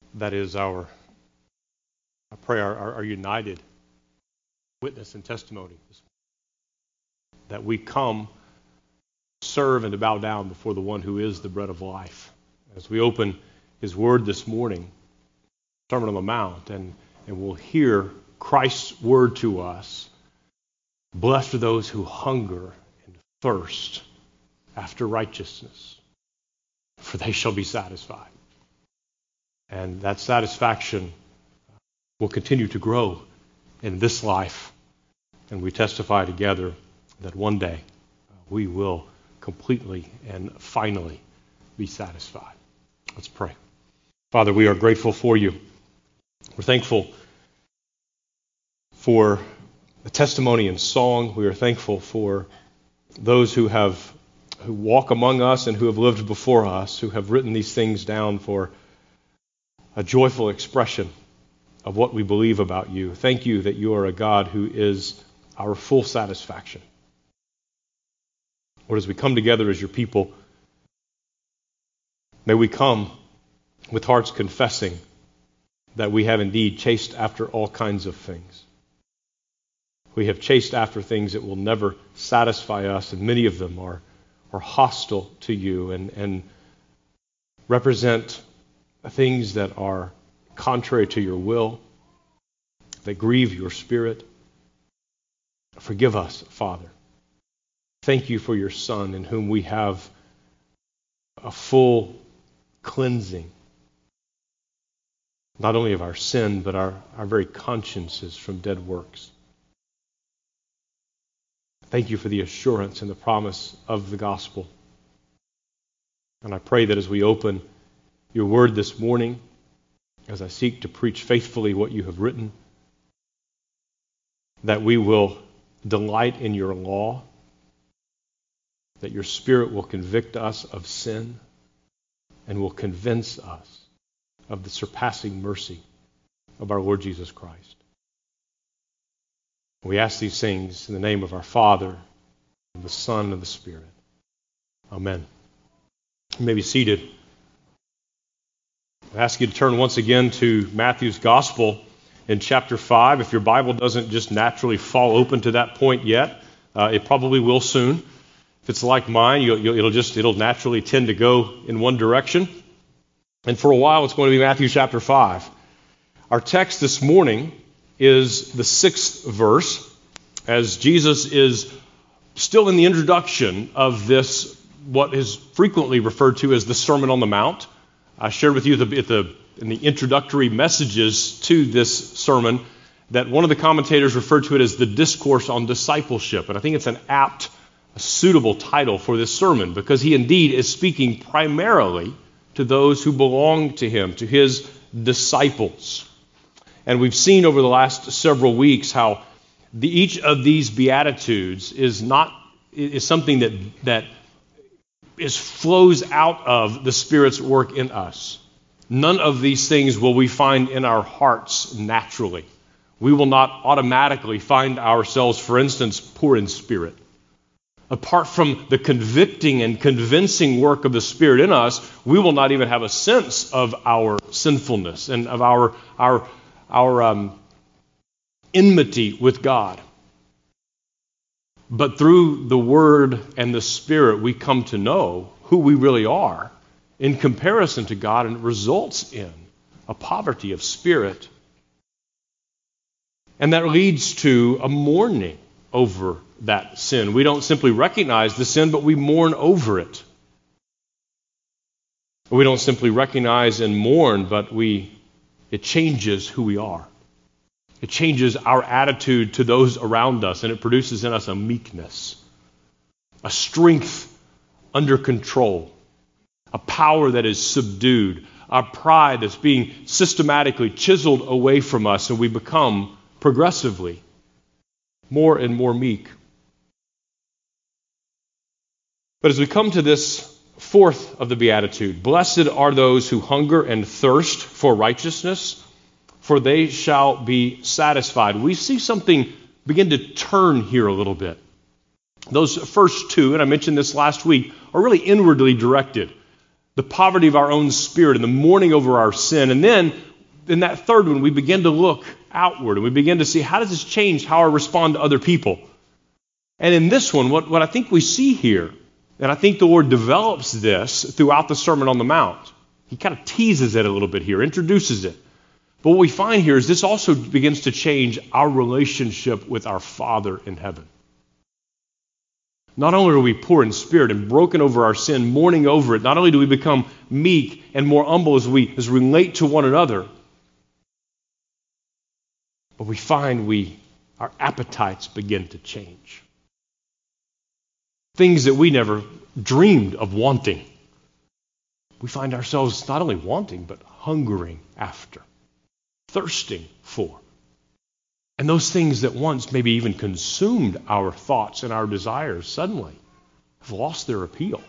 That is our united witness and testimony. That we come, serve, and to bow down before the one who is the bread of life. As we open his word this morning, Sermon on the Mount, and we'll hear Christ's word to us. Blessed are those who hunger and thirst after righteousness, for they shall be satisfied. And that satisfaction will continue to grow in this life. And we testify together that one day we will completely and finally be satisfied. Let's pray. Father, we are grateful for you. We're thankful for the testimony and song. We are thankful for those who walk among us and who have lived before us, who have written these things down for a joyful expression of what we believe about you. Thank you that you are a God who is our full satisfaction. Lord, as we come together as your people, may we come with hearts confessing that we have indeed chased after all kinds of things. We have chased after things that will never satisfy us, and many of them are hostile to you and represent things that are contrary to your will, that grieve your spirit. Forgive us, Father. Thank you for your Son, in whom we have a full cleansing, not only of our sin, but our very consciences from dead works. Thank you for the assurance and the promise of the gospel. And I pray that as we open your word this morning, as I seek to preach faithfully what you have written, that we will delight in your law, that your Spirit will convict us of sin and will convince us of the surpassing mercy of our Lord Jesus Christ. We ask these things in the name of our Father, and the Son, and the Spirit. Amen. You may be seated. I ask you to turn once again to Matthew's Gospel in chapter 5. If your Bible doesn't just naturally fall open to that point yet, it probably will soon. If it's like mine, it'll naturally tend to go in one direction. And for a while, it's going to be Matthew chapter 5. Our text this morning is the 6th verse, as Jesus is still in the introduction of this, what is frequently referred to as the Sermon on the Mount. I shared with you in the introductory messages to this sermon that one of the commentators referred to it as the Discourse on Discipleship. And I think it's a suitable title for this sermon, because he indeed is speaking primarily to those who belong to him, to his disciples. And we've seen over the last several weeks how each of these Beatitudes is something that flows out of the Spirit's work in us. None of these things will we find in our hearts naturally. We will not automatically find ourselves, for instance, poor in spirit. Apart from the convicting and convincing work of the Spirit in us, we will not even have a sense of our sinfulness and of our enmity with God. But through the Word and the Spirit, we come to know who we really are in comparison to God, and it results in a poverty of spirit. And that leads to a mourning over that sin. We don't simply recognize the sin, but we mourn over it. We don't simply recognize and mourn, but it changes who we are. It changes our attitude to those around us, and it produces in us a meekness, a strength under control, a power that is subdued, a pride that's being systematically chiseled away from us, and we become progressively more and more meek. But as we come to this fourth of the Beatitude, blessed are those who hunger and thirst for righteousness, for they shall be satisfied. We see something begin to turn here a little bit. Those first two, and I mentioned this last week, are really inwardly directed. the poverty of our own spirit and the mourning over our sin. And then in that third one, we begin to look outward and we begin to see, how does this change how I respond to other people? And in this one, what I think we see here, and I think the Lord develops this throughout the Sermon on the Mount. He kind of teases it a little bit here, introduces it. But what we find here is this also begins to change our relationship with our Father in heaven. Not only are we poor in spirit and broken over our sin, mourning over it, not only do we become meek and more humble as we relate to one another, but we find our appetites begin to change. Things that we never dreamed of wanting. We find ourselves not only wanting, but hungering after, thirsting for. And those things that once maybe even consumed our thoughts and our desires suddenly have lost their appeal.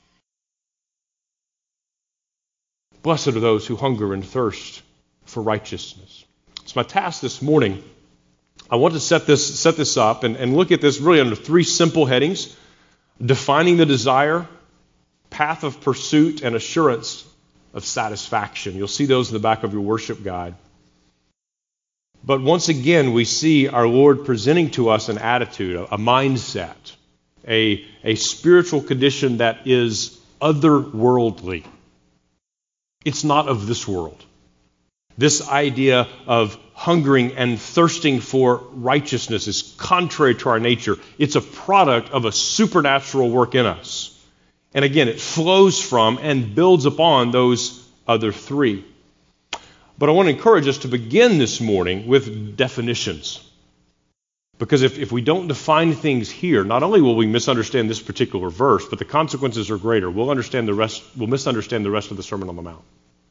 Blessed are those who hunger and thirst for righteousness. It's my task this morning. I want to set this up and look at this really under three simple headings: defining the desire, path of pursuit, and assurance of satisfaction. You'll see those in the back of your worship guide. But once again, we see our Lord presenting to us an attitude, a mindset, a spiritual condition that is otherworldly. It's not of this world. This idea of hungering and thirsting for righteousness is contrary to our nature. It's a product of a supernatural work in us. And again, it flows from and builds upon those other three. But I want to encourage us to begin this morning with definitions. Because if we don't define things here, not only will we misunderstand this particular verse, but the consequences are greater. We'll misunderstand the rest of the Sermon on the Mount.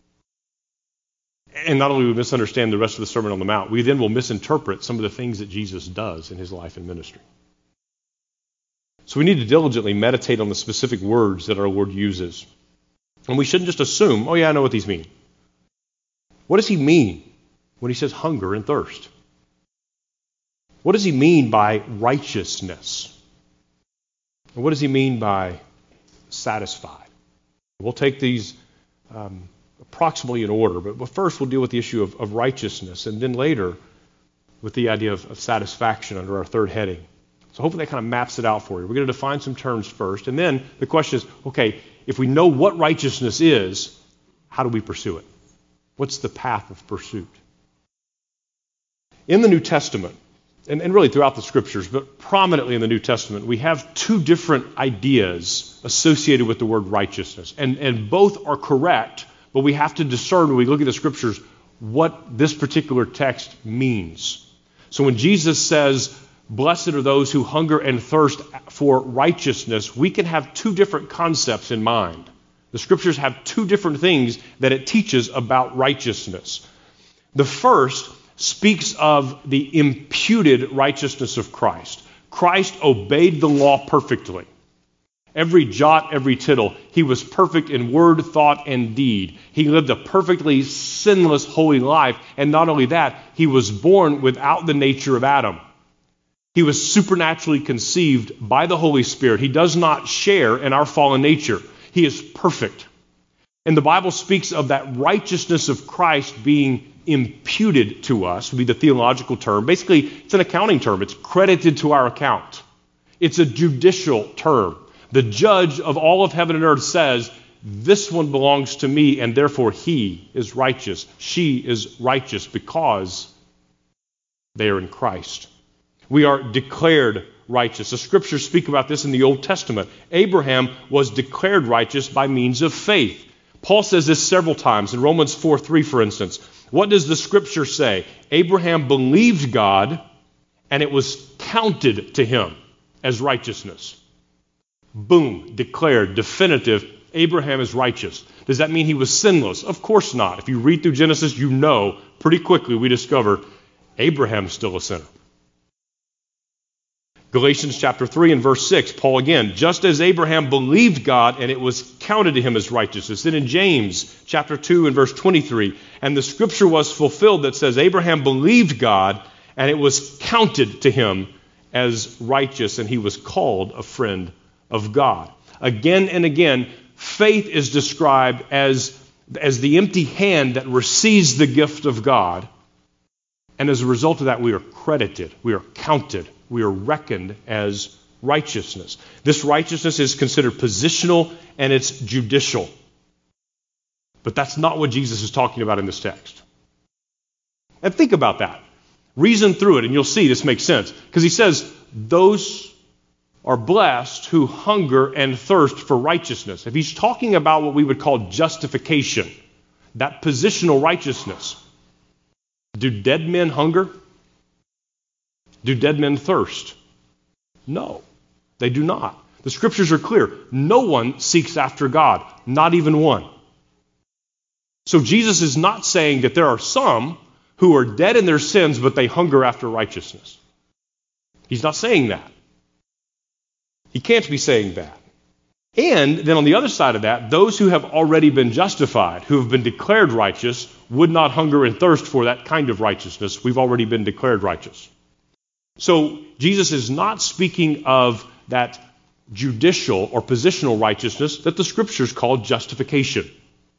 And not only will we misunderstand the rest of the Sermon on the Mount, we then will misinterpret some of the things that Jesus does in his life and ministry. So we need to diligently meditate on the specific words that our Lord uses. And we shouldn't just assume, oh yeah, I know what these mean. What does he mean when he says hunger and thirst? What does he mean by righteousness? And what does he mean by satisfied? We'll take these approximately in order, but first we'll deal with the issue of righteousness, and then later with the idea of satisfaction under our third heading. So hopefully that kind of maps it out for you. We're going to define some terms first, and then the question is, okay, if we know what righteousness is, how do we pursue it? What's the path of pursuit? In the New Testament, and really throughout the Scriptures, but prominently in the New Testament, we have two different ideas associated with the word righteousness. And both are correct, but we have to discern when we look at the Scriptures what this particular text means. So when Jesus says, blessed are those who hunger and thirst for righteousness, we can have two different concepts in mind. The Scriptures have two different things that it teaches about righteousness. The first speaks of the imputed righteousness of Christ. Christ obeyed the law perfectly. Every jot, every tittle. He was perfect in word, thought, and deed. He lived a perfectly sinless, holy life. And not only that, he was born without the nature of Adam. He was supernaturally conceived by the Holy Spirit. He does not share in our fallen nature. He is perfect. And the Bible speaks of that righteousness of Christ being imputed to us, would be the theological term. Basically, it's an accounting term. It's credited to our account. It's a judicial term. The judge of all of heaven and earth says, this one belongs to me, and therefore he is righteous. She is righteous because they are in Christ. We are declared righteous. The Scriptures speak about this in the Old Testament. Abraham was declared righteous by means of faith. Paul says this several times in Romans 4:3, for instance. What does the Scripture say? Abraham believed God, and it was counted to him as righteousness. Boom, declared, definitive, Abraham is righteous. Does that mean he was sinless? Of course not. If you read through Genesis, you know pretty quickly we discover Abraham's still a sinner. Galatians chapter 3 and verse 6, Paul again, just as Abraham believed God and it was counted to him as righteousness. Then in James chapter 2 and verse 23, and the scripture was fulfilled that says Abraham believed God and it was counted to him as righteous, and he was called a friend of God. Again and again, faith is described as the empty hand that receives the gift of God. And as a result of that, we are credited, we are counted, we are reckoned as righteousness. This righteousness is considered positional and it's judicial. But that's not what Jesus is talking about in this text. And think about that. Reason through it, and you'll see this makes sense. Because he says, those are blessed who hunger and thirst for righteousness. If he's talking about what we would call justification, that positional righteousness, do dead men hunger? Do dead men thirst? No, they do not. The scriptures are clear. No one seeks after God, not even one. So Jesus is not saying that there are some who are dead in their sins, but they hunger after righteousness. He's not saying that. He can't be saying that. And then on the other side of that, those who have already been justified, who have been declared righteous, would not hunger and thirst for that kind of righteousness. We've already been declared righteous. So Jesus is not speaking of that judicial or positional righteousness that the scriptures call justification.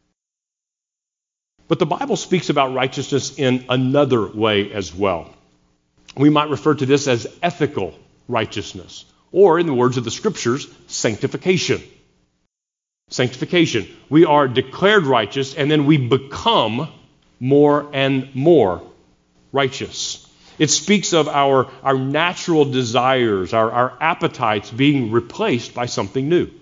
But the Bible speaks about righteousness in another way as well. We might refer to this as ethical righteousness, or in the words of the scriptures, sanctification. Sanctification. We are declared righteous, and then we become more and more righteous. It speaks of our natural desires, our appetites being replaced by something new.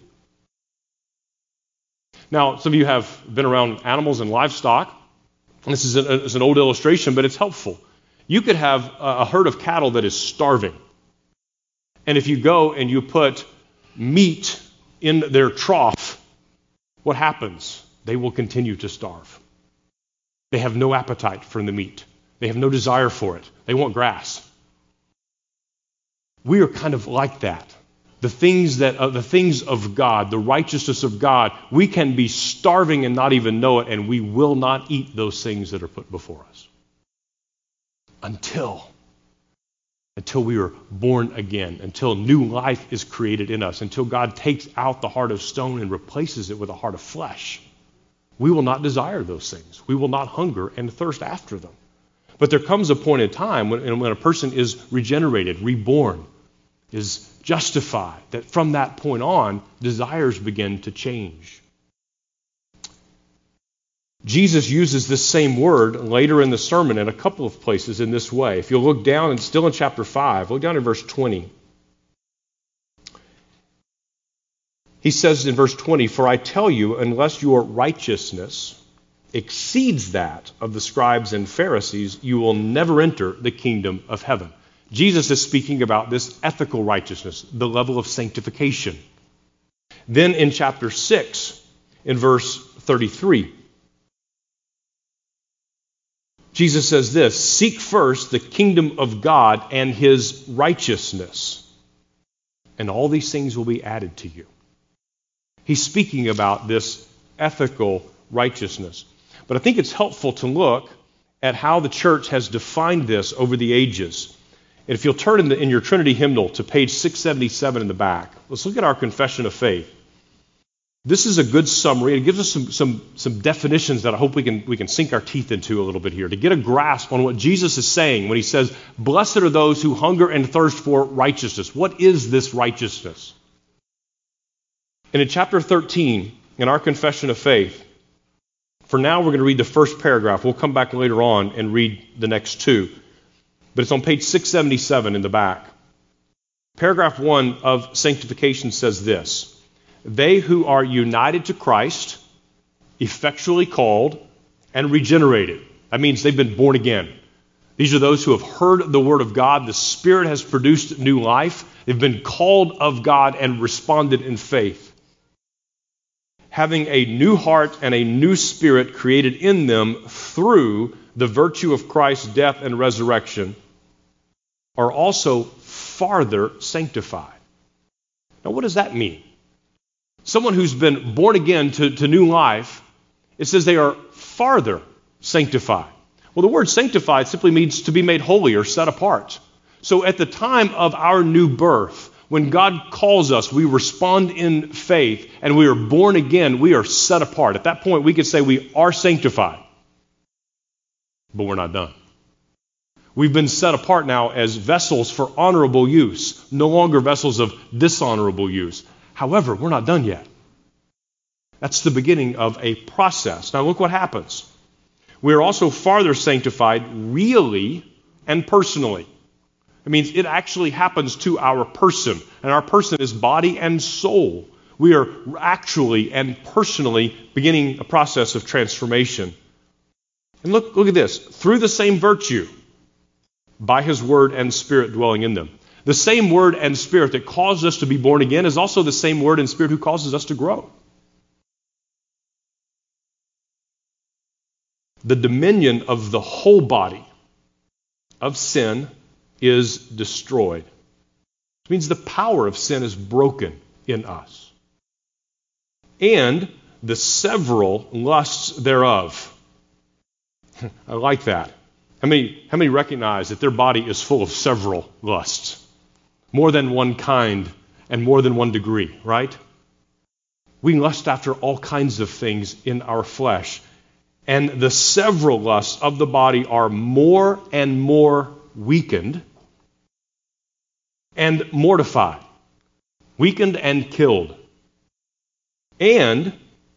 Now, some of you have been around animals and livestock. This is an old illustration, but it's helpful. You could have a herd of cattle that is starving. And if you go and you put meat in their trough, what happens? They will continue to starve. They have no appetite for the meat. They have no desire for it. They want grass. We are kind of like that. The things of God, the righteousness of God, we can be starving and not even know it, and we will not eat those things that are put before us. Until we are born again, until new life is created in us, until God takes out the heart of stone and replaces it with a heart of flesh. We will not desire those things. We will not hunger and thirst after them. But there comes a point in time when a person is regenerated, reborn, is justified, that from that point on, desires begin to change. Jesus uses this same word later in the sermon in a couple of places in this way. If you'll look down, and still in chapter 5, look down in verse 20. He says in verse 20, "For I tell you, unless your righteousness exceeds that of the scribes and Pharisees, you will never enter the kingdom of heaven." Jesus is speaking about this ethical righteousness, the level of sanctification. Then in chapter 6, in verse 33, Jesus says this, "Seek first the kingdom of God and his righteousness, and all these things will be added to you." He's speaking about this ethical righteousness. But I think it's helpful to look at how the church has defined this over the ages. And if you'll turn in your Trinity hymnal to page 677 in the back, let's look at our confession of faith. This is a good summary. It gives us some definitions that I hope we can sink our teeth into a little bit here to get a grasp on what Jesus is saying when he says, "Blessed are those who hunger and thirst for righteousness." What is this righteousness? And in chapter 13, in our confession of faith, for now we're going to read the first paragraph. We'll come back later on and read the next two. But it's on page 677 in the back. Paragraph 1 of sanctification says this: "They who are united to Christ, effectually called, and regenerated." That means they've been born again. These are those who have heard the word of God. The Spirit has produced new life. They've been called of God and responded in faith. Having a new heart and a new spirit created in them through the virtue of Christ's death and resurrection, are also farther sanctified. Now, what does that mean? Someone who's been born again to new life, it says they are farther sanctified. Well, the word sanctified simply means to be made holy or set apart. So at the time of our new birth, When God calls us, we respond in faith, and we are born again, we are set apart. At that point, we could say we are sanctified, but we're not done. We've been set apart now as vessels for honorable use, no longer vessels of dishonorable use. However, we're not done yet. That's the beginning of a process. Now look what happens. We are also farther sanctified really and personally. It means it actually happens to our person, and our person is body and soul. We are actually and personally beginning a process of transformation. And look at this. Through the same virtue, by his word and spirit dwelling in them. The same word and spirit that caused us to be born again is also the same word and spirit who causes us to grow. The dominion of the whole body of sin is destroyed. It means the power of sin is broken in us. And the several lusts thereof. I like that. How many recognize that their body is full of several lusts? More than one kind and more than one degree, right? We lust after all kinds of things in our flesh. And the several lusts of the body are more and more weakened and mortified, weakened and killed. And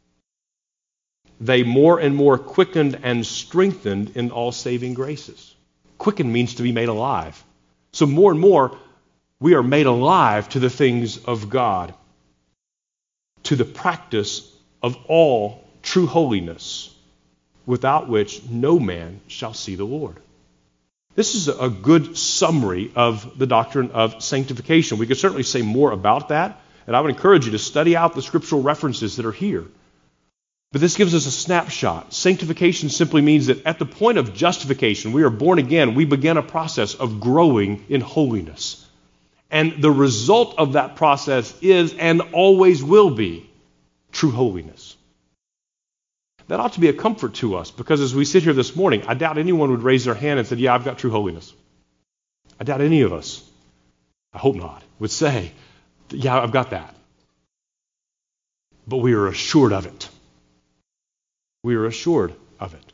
they more and more quickened and strengthened in all saving graces. Quicken means to be made alive. So more and more, we are made alive to the things of God, to the practice of all true holiness, without which no man shall see the Lord. This is a good summary of the doctrine of sanctification. We could certainly say more about that, and I would encourage you to study out the scriptural references that are here. But this gives us a snapshot. Sanctification simply means that at the point of justification, we are born again, we begin a process of growing in holiness. And the result of that process is and always will be true holiness. That ought to be a comfort to us, because as we sit here this morning, I doubt anyone would raise their hand and say, yeah, I've got true holiness. I doubt any of us, I hope not, would say, yeah, I've got that. But we are assured of it. We are assured of it.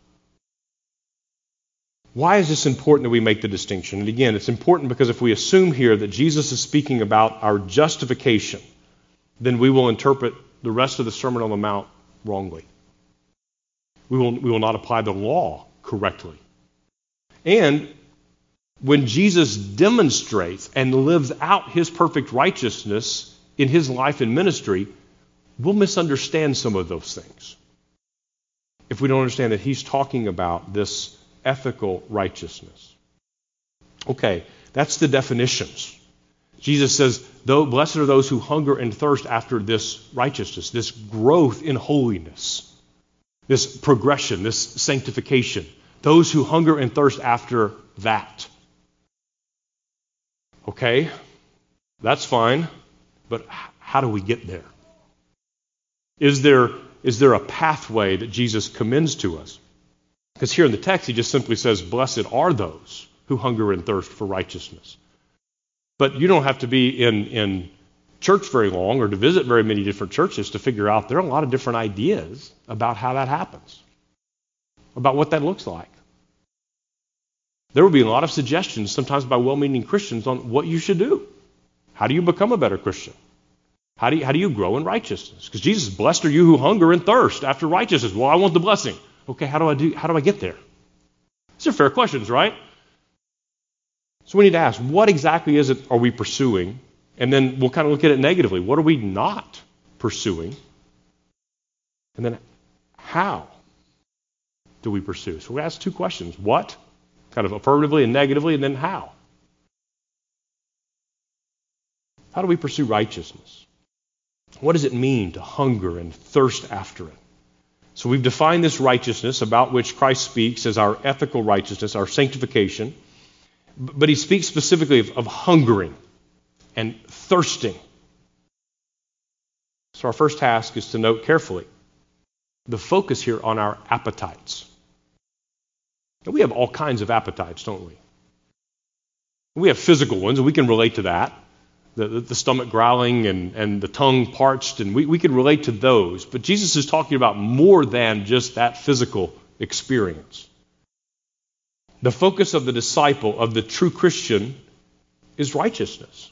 Why is this important that we make the distinction? And again, it's important because if we assume here that Jesus is speaking about our justification, then we will interpret the rest of the Sermon on the Mount wrongly. We will not apply the law correctly. And when Jesus demonstrates and lives out his perfect righteousness in his life and ministry, we'll misunderstand some of those things if we don't understand that he's talking about this ethical righteousness. Okay, that's the definitions. Jesus says, blessed are those who hunger and thirst after this righteousness, this growth in holiness, this progression, this sanctification. Those who hunger and thirst after that. Okay, that's fine, but how do we get there? Is there a pathway that Jesus commends to us? Because here in the text, he just simply says, blessed are those who hunger and thirst for righteousness. But you don't have to be in church very long or to visit very many different churches to figure out there are a lot of different ideas about how that happens, about what that looks like. There will be a lot of suggestions, sometimes by well-meaning Christians, on what you should do. How do you become a better Christian? How do you grow in righteousness? Because Jesus, blessed are you who hunger and thirst after righteousness. Well, I want the blessing. Okay, how do I get there? These are fair questions, right? So we need to ask, what exactly is it are we pursuing? And then we'll kind of look at it negatively. What are we not pursuing? And then how do we pursue? So we ask two questions. What? Kind of affirmatively and negatively, and then how? How do we pursue righteousness? What does it mean to hunger and thirst after it? So we've defined this righteousness about which Christ speaks as our ethical righteousness, our sanctification. But he speaks specifically of hungering and thirsting. So our first task is to note carefully the focus here on our appetites. And we have all kinds of appetites, don't we? We have physical ones, and we can relate to that. the stomach growling and the tongue parched, and we can relate to those. But Jesus is talking about more than just that physical experience. The focus of the disciple, of the true Christian, is righteousness.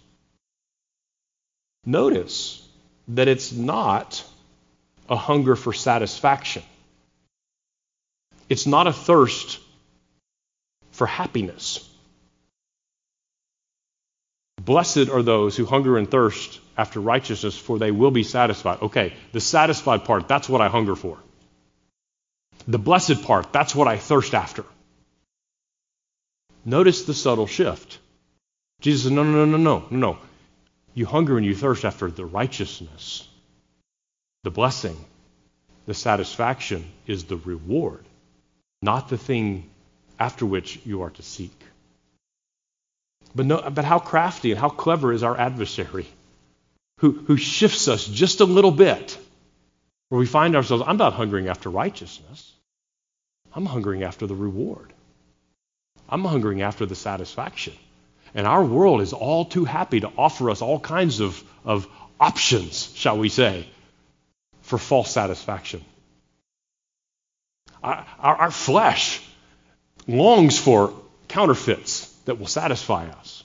Notice that it's not a hunger for satisfaction. It's not a thirst for happiness. Blessed are those who hunger and thirst after righteousness, for they will be satisfied. Okay, the satisfied part, that's what I hunger for. The blessed part, that's what I thirst after. Notice the subtle shift. Jesus says, no. You hunger and you thirst after the righteousness. The blessing, the satisfaction is the reward, not the thing after which you are to seek. But how crafty and how clever is our adversary, who shifts us just a little bit, where we find ourselves, I'm not hungering after righteousness. I'm hungering after the reward. I'm hungering after the satisfaction. And our world is all too happy to offer us all kinds of options, shall we say, for false satisfaction. Our flesh longs for counterfeits that will satisfy us.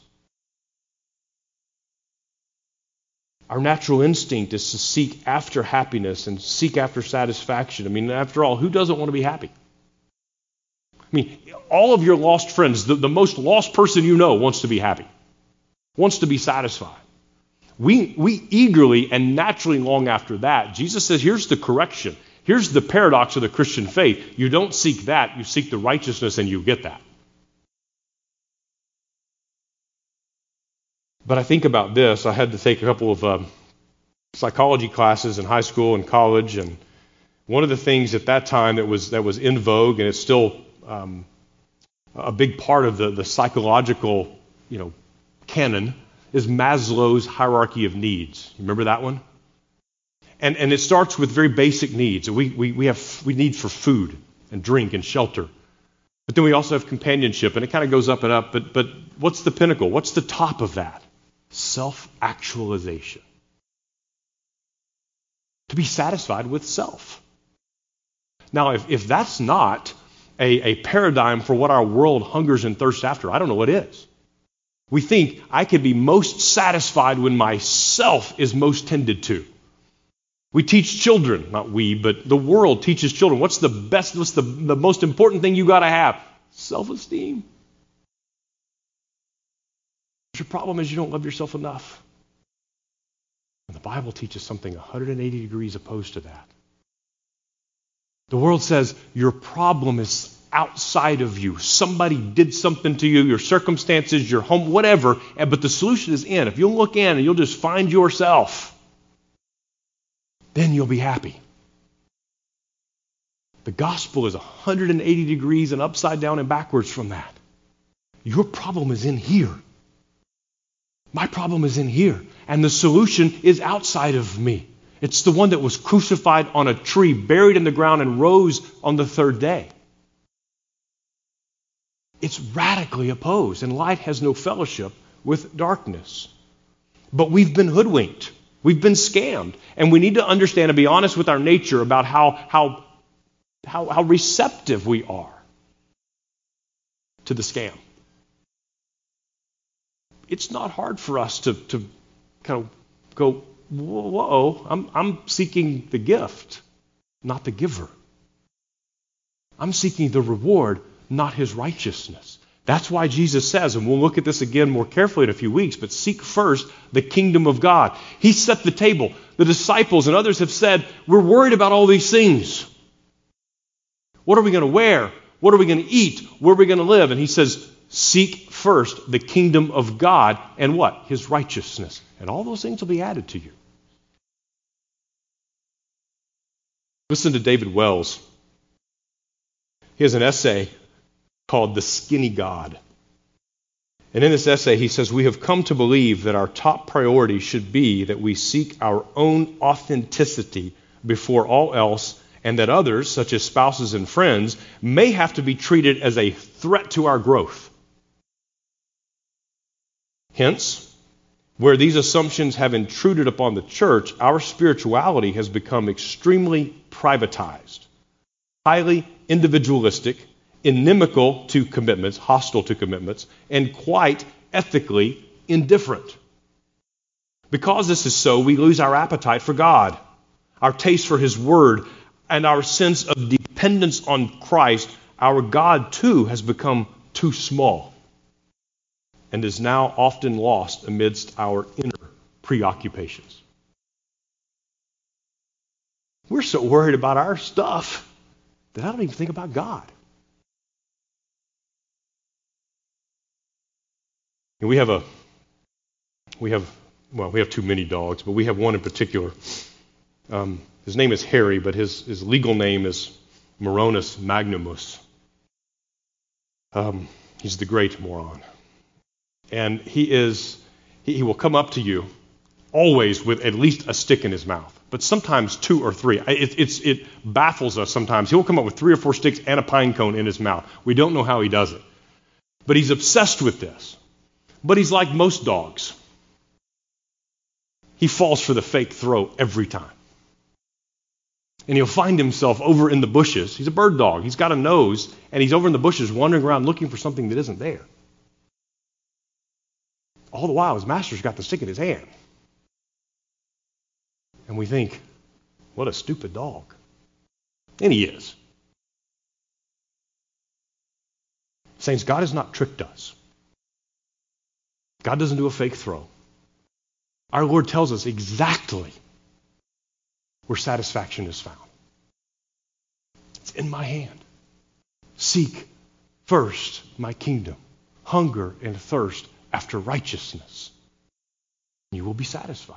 Our natural instinct is to seek after happiness and seek after satisfaction. I mean, after all, who doesn't want to be happy? I mean, all of your lost friends, the most lost person you know wants to be happy, wants to be satisfied. We eagerly and naturally long after that. Jesus says, here's the correction. Here's the paradox of the Christian faith. You don't seek that, you seek the righteousness and you get that. But I think about this. I had to take a couple of psychology classes in high school and college, and one of the things at that time that was in vogue, and it's still a big part of the psychological canon, is Maslow's hierarchy of needs. You remember that one? And it starts with very basic needs. We need for food and drink and shelter. But then we also have companionship, and it kind of goes up and up. But what's the pinnacle? What's the top of that? Self-actualization. To be satisfied with self. Now, if that's not a paradigm for what our world hungers and thirsts after, I don't know what is. We think I can be most satisfied when myself is most tended to. We teach children, not we, but the world teaches children, what's the most important thing you got to have? Self-esteem. Your problem is you don't love yourself enough. And the Bible teaches something 180 degrees opposed to that. The world says your problem is outside of you. Somebody did something to you, your circumstances, your home, whatever, but the solution is in. If you'll look in and you'll just find yourself, then you'll be happy. The gospel is 180 degrees and upside down and backwards from that. Your problem is in here. My problem is in here. And the solution is outside of me. It's the one that was crucified on a tree, buried in the ground, and rose on the third day. It's radically opposed, and light has no fellowship with darkness. But we've been hoodwinked. We've been scammed. And we need to understand and be honest with our nature about how receptive we are to the scam. It's not hard for us to kind of go, whoa, I'm seeking the gift, not the giver. I'm seeking the reward, not his righteousness. That's why Jesus says, and we'll look at this again more carefully in a few weeks, but seek first the kingdom of God. He set the table. The disciples and others have said, we're worried about all these things. What are we going to wear? What are we going to eat? Where are we going to live? And he says, seek first the kingdom of God and what? His righteousness. And all those things will be added to you. Listen to David Wells. He has an essay called The Skinny God. And in this essay, he says, we have come to believe that our top priority should be that we seek our own authenticity before all else, and that others, such as spouses and friends, may have to be treated as a threat to our growth. Hence, Where these assumptions have intruded upon the church, our spirituality has become extremely privatized, highly individualistic, inimical to commitments, hostile to commitments, and quite ethically indifferent. Because this is so, we lose our appetite for God, our taste for His Word, and our sense of dependence on Christ. Our God, too, has become too small and is now often lost amidst our inner preoccupations. We're so worried about our stuff that I don't even think about God. And we have too many dogs, but we have one in particular. His name is Harry, but his legal name is Moronus Magnumus. He's the great moron. And he will come up to you always with at least a stick in his mouth, but sometimes 2 or 3. It baffles us sometimes. He'll come up with 3 or 4 sticks and a pine cone in his mouth. We don't know how he does it. But he's obsessed with this. But he's like most dogs. He falls for the fake throw every time. And he'll find himself over in the bushes. He's a bird dog. He's got a nose, and he's over in the bushes wandering around looking for something that isn't there. All the while, his master's got the stick in his hand. And we think, what a stupid dog. And he is. Saints, God has not tricked us. God doesn't do a fake throw. Our Lord tells us exactly where satisfaction is found. It's in my hand. Seek first my kingdom. Hunger and thirst after righteousness. You will be satisfied.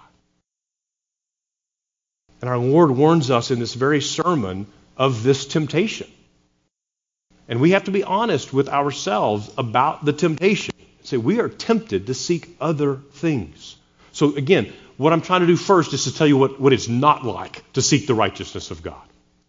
And our Lord warns us in this very sermon of this temptation. And we have to be honest with ourselves about the temptation. Say, we are tempted to seek other things. So again, what I'm trying to do first is to tell you what it's not like to seek the righteousness of God.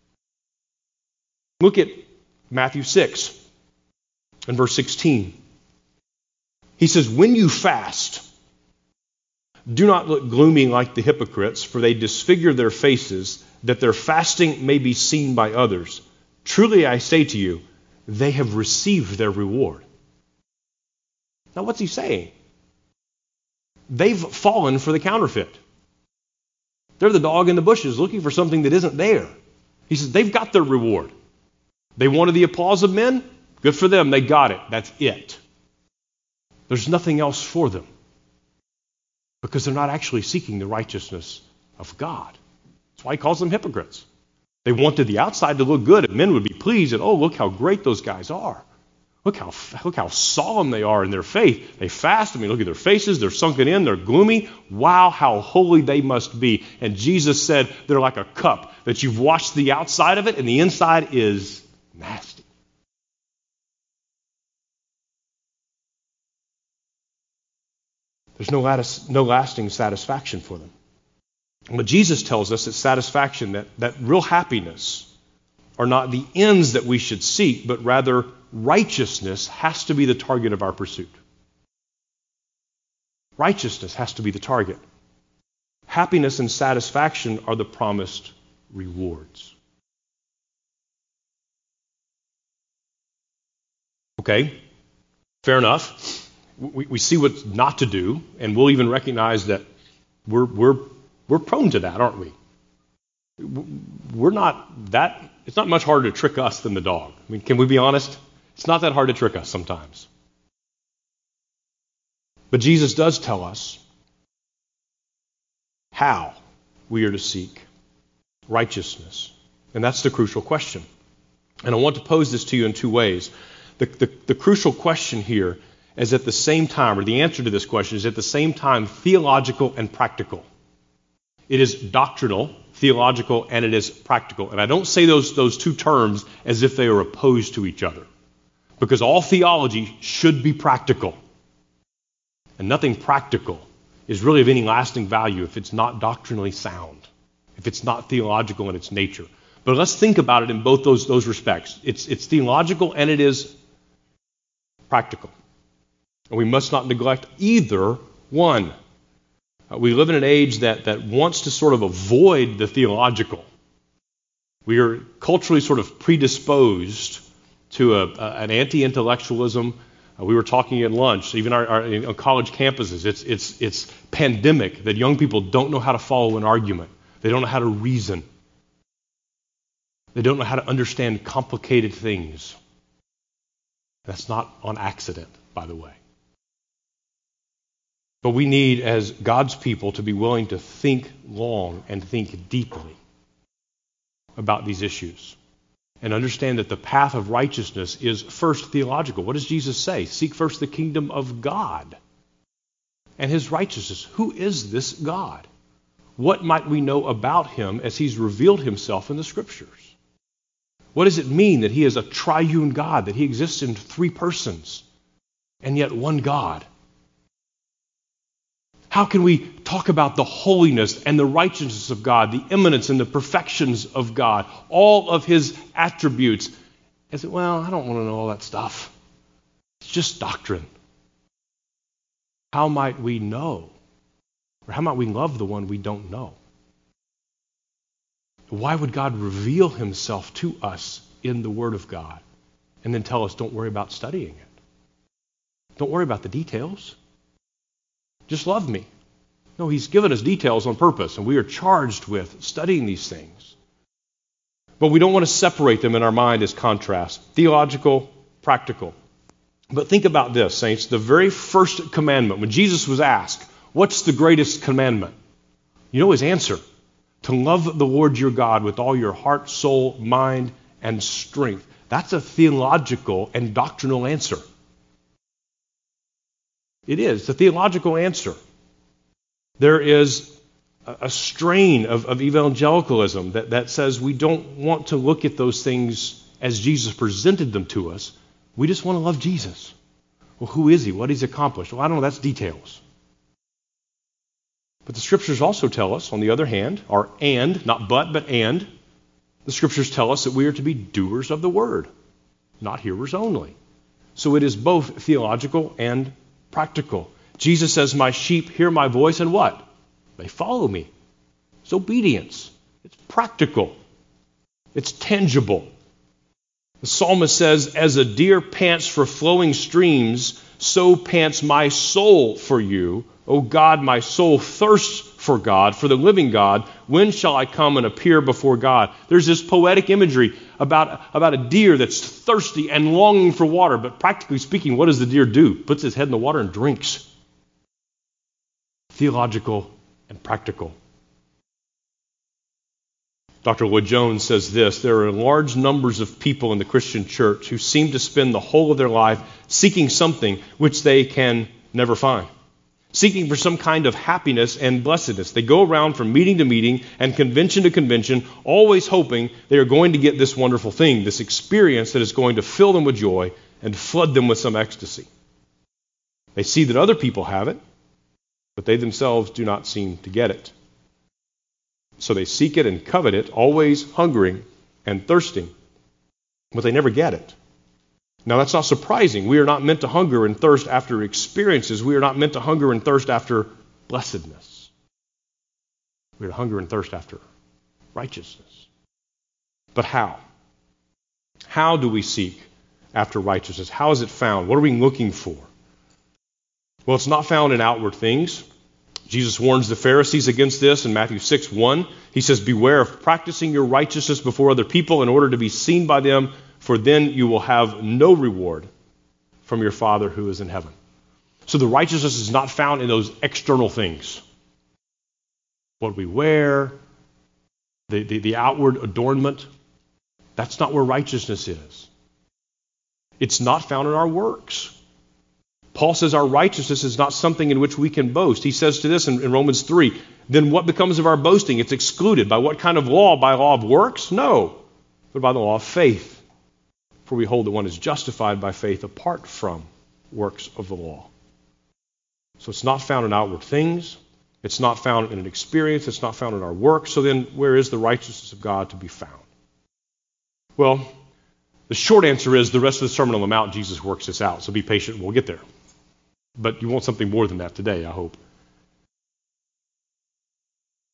Look at Matthew 6 and verse 16. He says, when you fast, do not look gloomy like the hypocrites, for they disfigure their faces, that their fasting may be seen by others. Truly I say to you, they have received their reward. Now what's he saying? They've fallen for the counterfeit. They're the dog in the bushes looking for something that isn't there. He says they've got their reward. They wanted the applause of men. Good for them. They got it. That's it. There's nothing else for them because they're not actually seeking the righteousness of God. That's why he calls them hypocrites. They wanted the outside to look good and men would be pleased and, oh, look how great those guys are. Look how solemn they are in their faith. They fast. I mean, look at their faces. They're sunken in. They're gloomy. Wow, how holy they must be. And Jesus said they're like a cup that you've washed the outside of it and the inside is nasty. There's no lasting satisfaction for them. But Jesus tells us that satisfaction, that real happiness, are not the ends that we should seek, but rather righteousness has to be the target of our pursuit. Righteousness has to be the target. Happiness and satisfaction are the promised rewards. Okay, fair enough. We see what not to do, and we'll even recognize that we're prone to that, aren't we? We're not that. It's not much harder to trick us than the dog. I mean, can we be honest? It's not that hard to trick us sometimes. But Jesus does tell us how we are to seek righteousness. And that's the crucial question. And I want to pose this to you in 2 ways. The crucial question here is at the same time, or the answer to this question is at the same time theological and practical. It is doctrinal, theological, and it is practical. And I don't say those 2 terms as if they are opposed to each other. Because all theology should be practical. And nothing practical is really of any lasting value if it's not doctrinally sound, if it's not theological in its nature. But let's think about it in both those respects. It's theological and it is practical. And we must not neglect either one. We live in an age that wants to sort of avoid the theological. We are culturally sort of predisposed to an anti-intellectualism. We were talking at lunch, even on college campuses. It's pandemic that young people don't know how to follow an argument. They don't know how to reason. They don't know how to understand complicated things. That's not on accident, by the way. But we need, as God's people, to be willing to think long and think deeply about these issues and understand that the path of righteousness is first theological. What does Jesus say? Seek first the kingdom of God and his righteousness. Who is this God? What might we know about him as he's revealed himself in the Scriptures? What does it mean that he is a triune God, that he exists in three persons and yet one God? How can we talk about the holiness and the righteousness of God, the eminence and the perfections of God, all of his attributes, and say, well, I don't want to know all that stuff. It's just doctrine. How might we know? Or how might we love the one we don't know? Why would God reveal himself to us in the Word of God and then tell us, don't worry about studying it? Don't worry about the details. Just love me. No, he's given us details on purpose, and we are charged with studying these things. But we don't want to separate them in our mind as contrast. Theological, practical. But think about this, saints. The very first commandment, when Jesus was asked, what's the greatest commandment? You know his answer. To love the Lord your God with all your heart, soul, mind, and strength. That's a theological and doctrinal answer. It is the theological answer. There is a strain of evangelicalism that says we don't want to look at those things as Jesus presented them to us. We just want to love Jesus. Well, who is he? What he's accomplished? Well, I don't know. That's details. But the Scriptures also tell us, on the other hand, or and, not but and, the Scriptures tell us that we are to be doers of the Word, not hearers only. So it is both theological and practical. Jesus says, my sheep hear my voice, and what? They follow me. It's obedience. It's practical. It's tangible. The psalmist says, as a deer pants for flowing streams, so pants my soul for you. O God, my soul thirsts for God, for the living God. When shall I come and appear before God? There's this poetic imagery about a deer that's thirsty and longing for water. But practically speaking, what does the deer do? Puts his head in the water and drinks. Theological and practical. Dr. Lloyd Jones says this, there are large numbers of people in the Christian church who seem to spend the whole of their life seeking something which they can never find. Seeking for some kind of happiness and blessedness. They go around from meeting to meeting and convention to convention, always hoping they are going to get this wonderful thing, this experience that is going to fill them with joy and flood them with some ecstasy. They see that other people have it, but they themselves do not seem to get it. So they seek it and covet it, always hungering and thirsting, but they never get it. Now, that's not surprising. We are not meant to hunger and thirst after experiences. We are not meant to hunger and thirst after blessedness. We are to hunger and thirst after righteousness. But how? How do we seek after righteousness? How is it found? What are we looking for? Well, it's not found in outward things. Jesus warns the Pharisees against this in Matthew 6:1. He says, beware of practicing your righteousness before other people in order to be seen by them, for then you will have no reward from your Father who is in heaven. So the righteousness is not found in those external things. What we wear, the outward adornment, that's not where righteousness is. It's not found in our works. Paul says our righteousness is not something in which we can boast. He says to this in Romans 3, then what becomes of our boasting? It's excluded. By what kind of law? By law of works? No, but by the law of faith. For we hold that one is justified by faith apart from works of the law. So it's not found in outward things. It's not found in an experience. It's not found in our works. So then where is the righteousness of God to be found? Well, the short answer is the rest of the Sermon on the Mount, Jesus works this out. So be patient. We'll get there. But you want something more than that today, I hope.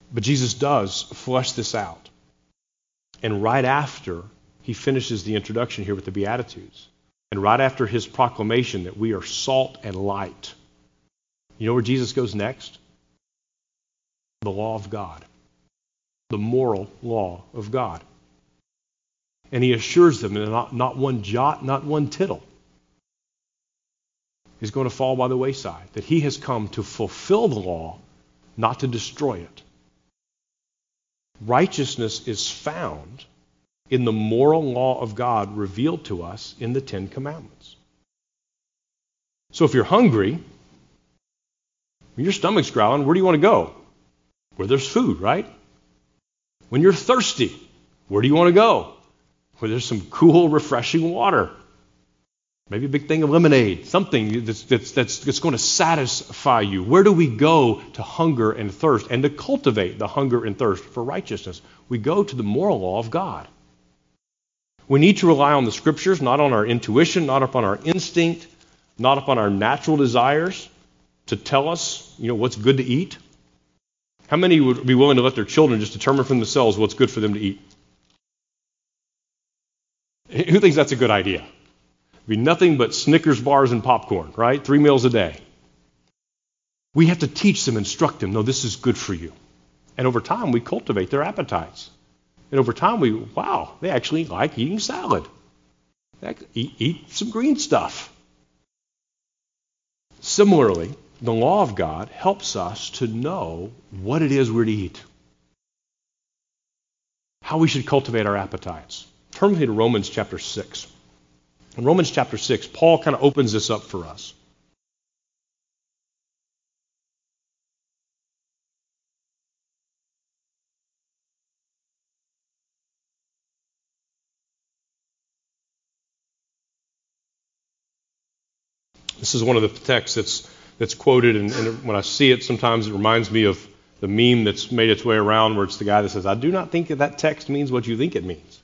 But Jesus does flesh this out. And right after he finishes the introduction here with the Beatitudes, and right after his proclamation that we are salt and light, you know where Jesus goes next? The law of God. The moral law of God. And he assures them that not one jot, not one tittle is going to fall by the wayside. That he has come to fulfill the law, not to destroy it. Righteousness is found in the moral law of God revealed to us in the Ten Commandments. So if you're hungry, when your stomach's growling, where do you want to go? Where there's food, right? When you're thirsty, where do you want to go? Where there's some cool, refreshing water. Maybe a big thing of lemonade, something that's going to satisfy you. Where do we go to hunger and thirst and to cultivate the hunger and thirst for righteousness? We go to the moral law of God. We need to rely on the Scriptures, not on our intuition, not upon our instinct, not upon our natural desires to tell us, what's good to eat. How many would be willing to let their children just determine for themselves what's good for them to eat? Who thinks that's a good idea? It'd be nothing but Snickers bars and popcorn, right? 3 meals a day. We have to teach them, instruct them, no, this is good for you. And over time, we cultivate their appetites. And over time, they actually like eating salad. They eat some green stuff. Similarly, the law of God helps us to know what it is we're to eat. How we should cultivate our appetites. Turn with me to Romans chapter 6. In Romans chapter 6, Paul kind of opens this up for us. This is one of the texts that's quoted, and when I see it, sometimes it reminds me of the meme that's made its way around where it's the guy that says, I do not think that text means what you think it means.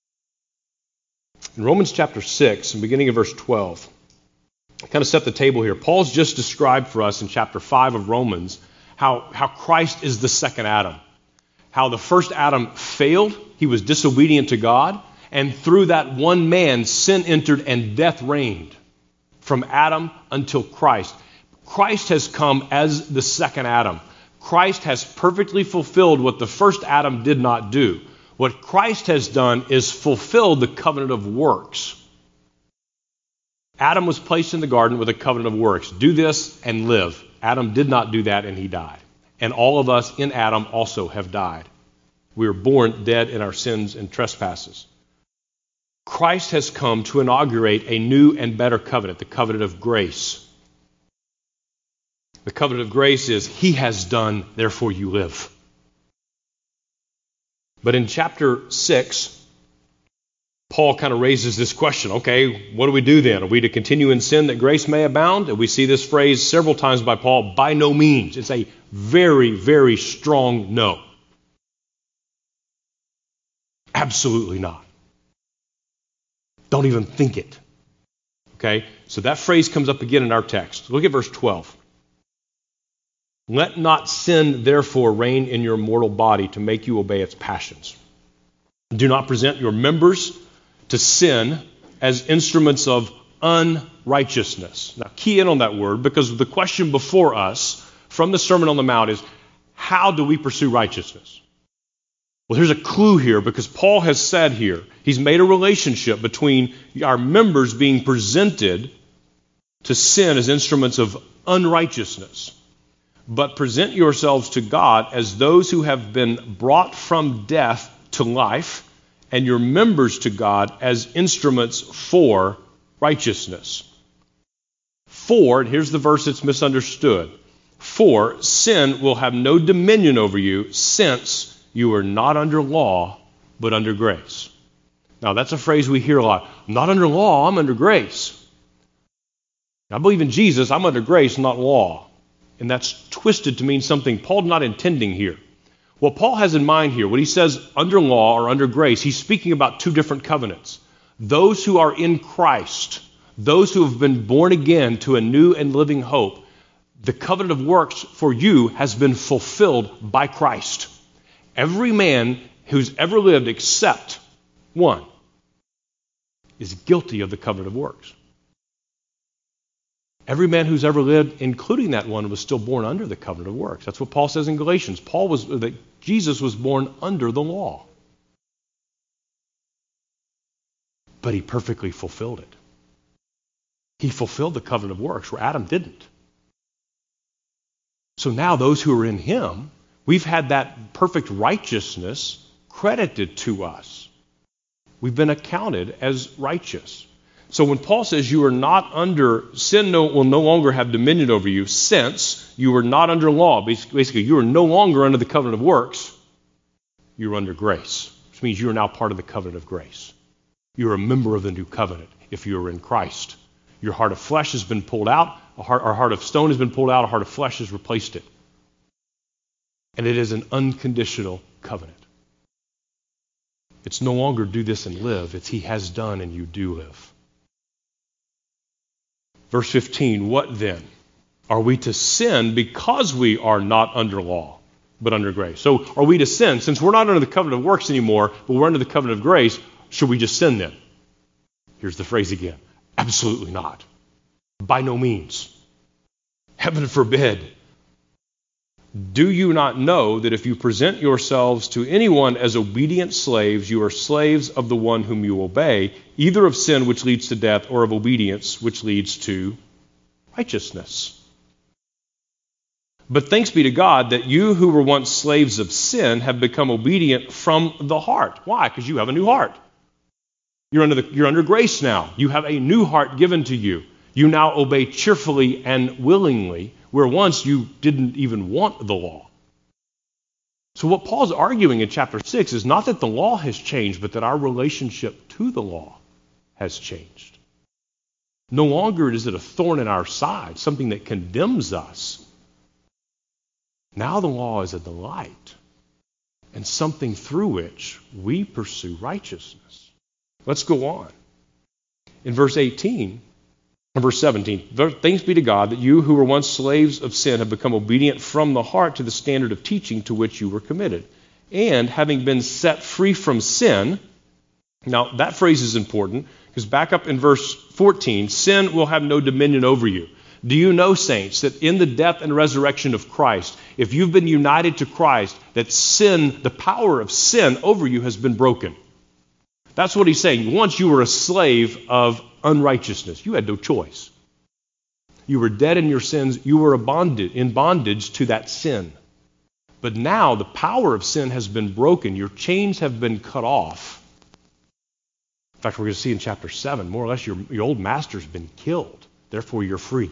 In Romans chapter 6, and beginning of verse 12, I kind of set the table here. Paul's just described for us in chapter 5 of Romans how Christ is the second Adam. How the first Adam failed, he was disobedient to God, and through that one man, sin entered and death reigned. From Adam until Christ. Christ has come as the second Adam. Christ has perfectly fulfilled what the first Adam did not do. What Christ has done is fulfilled the covenant of works. Adam was placed in the garden with a covenant of works. Do this and live. Adam did not do that and he died. And all of us in Adam also have died. We are born dead in our sins and trespasses. Christ has come to inaugurate a new and better covenant, the covenant of grace. The covenant of grace is, he has done, therefore you live. But in chapter 6, Paul kind of raises this question, okay, what do we do then? Are we to continue in sin that grace may abound? And we see this phrase several times by Paul, by no means. It's a very, very strong no. Absolutely not. Don't even think it. Okay? So that phrase comes up again in our text. Look at verse 12. Let not sin therefore reign in your mortal body to make you obey its passions. Do not present your members to sin as instruments of unrighteousness. Now key in on that word, because the question before us from the Sermon on the Mount is, how do we pursue righteousness? Well, here's a clue here, because Paul has said here, he's made a relationship between our members being presented to sin as instruments of unrighteousness. But present yourselves to God as those who have been brought from death to life, and your members to God as instruments for righteousness. For, and here's the verse that's misunderstood, for sin will have no dominion over you, since you are not under law, but under grace. Now, that's a phrase we hear a lot. I'm not under law, I'm under grace. I believe in Jesus, I'm under grace, not law. And that's twisted to mean something Paul's not intending here. What Paul has in mind here, when he says under law or under grace, he's speaking about two different covenants. Those who are in Christ, those who have been born again to a new and living hope, the covenant of works for you has been fulfilled by Christ. Every man who's ever lived except one is guilty of the covenant of works. Every man who's ever lived, including that one, was still born under the covenant of works. That's what Paul says in Galatians. Jesus was born under the law. But he perfectly fulfilled it. He fulfilled the covenant of works where Adam didn't. So now those who are in him, we've had that perfect righteousness credited to us. We've been accounted as righteous. So when Paul says you are not under, sin will no longer have dominion over you, since you are not under law. Basically, you are no longer under the covenant of works. You're under grace, which means you are now part of the covenant of grace. You're a member of the new covenant if you are in Christ. Your heart of flesh has been pulled out. Our heart of stone has been pulled out. Our heart of flesh has replaced it. And it is an unconditional covenant. It's no longer do this and live. It's he has done and you do live. Verse 15, what then? Are we to sin because we are not under law, but under grace? So are we to sin? Since we're not under the covenant of works anymore, but we're under the covenant of grace, should we just sin then? Here's the phrase again. Absolutely not. By no means. Heaven forbid. Do you not know that if you present yourselves to anyone as obedient slaves, you are slaves of the one whom you obey, either of sin which leads to death or of obedience which leads to righteousness? But thanks be to God that you who were once slaves of sin have become obedient from the heart. Why? Because you have a new heart. You're under grace now. You have a new heart given to you. You now obey cheerfully and willingly, where once you didn't even want the law. So what Paul's arguing in chapter 6 is not that the law has changed, but that our relationship to the law has changed. No longer is it a thorn in our side, something that condemns us. Now the law is a delight and something through which we pursue righteousness. Let's go on. In verse 18, verse 17, thanks be to God that you who were once slaves of sin have become obedient from the heart to the standard of teaching to which you were committed. And having been set free from sin, now that phrase is important because back up in verse 14, sin will have no dominion over you. Do you know, saints, that in the death and resurrection of Christ, if you've been united to Christ, that sin, the power of sin over you has been broken? That's what he's saying. Once you were a slave of unrighteousness. You had no choice. You were dead in your sins. You were in bondage to that sin. But now the power of sin has been broken. Your chains have been cut off. In fact, we're going to see in chapter 7, more or less your old master's been killed. Therefore, you're free.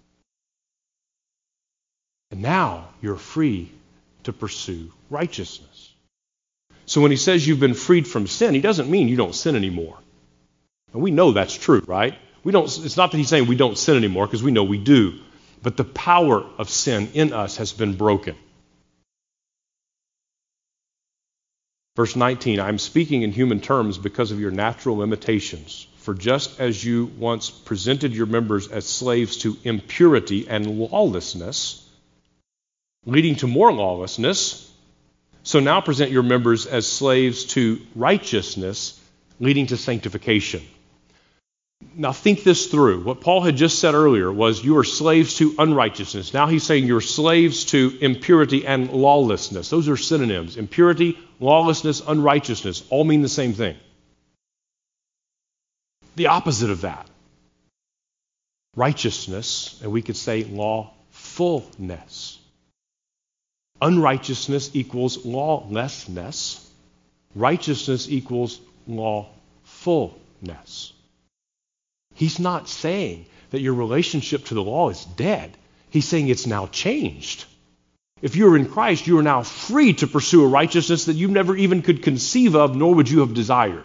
And now you're free to pursue righteousness. So when he says you've been freed from sin, he doesn't mean you don't sin anymore. And we know that's true, right? It's not that he's saying we don't sin anymore, because we know we do. But the power of sin in us has been broken. Verse 19, I'm speaking in human terms because of your natural limitations. For just as you once presented your members as slaves to impurity and lawlessness, leading to more lawlessness, so now present your members as slaves to righteousness, leading to sanctification. Now think this through. What Paul had just said earlier was you are slaves to unrighteousness. Now he's saying you're slaves to impurity and lawlessness. Those are synonyms. Impurity, lawlessness, unrighteousness all mean the same thing. The opposite of that. Righteousness, and we could say lawfulness. Unrighteousness equals lawlessness. Righteousness equals lawfulness. He's not saying that your relationship to the law is dead. He's saying it's now changed. If you're in Christ, you are now free to pursue a righteousness that you never even could conceive of, nor would you have desired.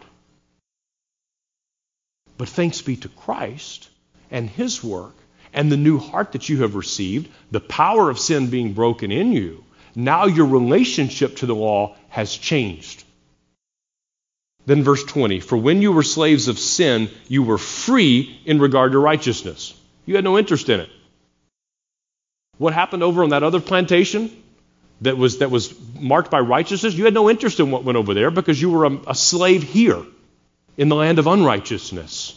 But thanks be to Christ and his work and the new heart that you have received, the power of sin being broken in you, now your relationship to the law has changed. Then verse 20, for when you were slaves of sin, you were free in regard to righteousness. You had no interest in it. What happened over on that other plantation? that was marked by righteousness, you had no interest in what went over there because you were a slave here in the land of unrighteousness.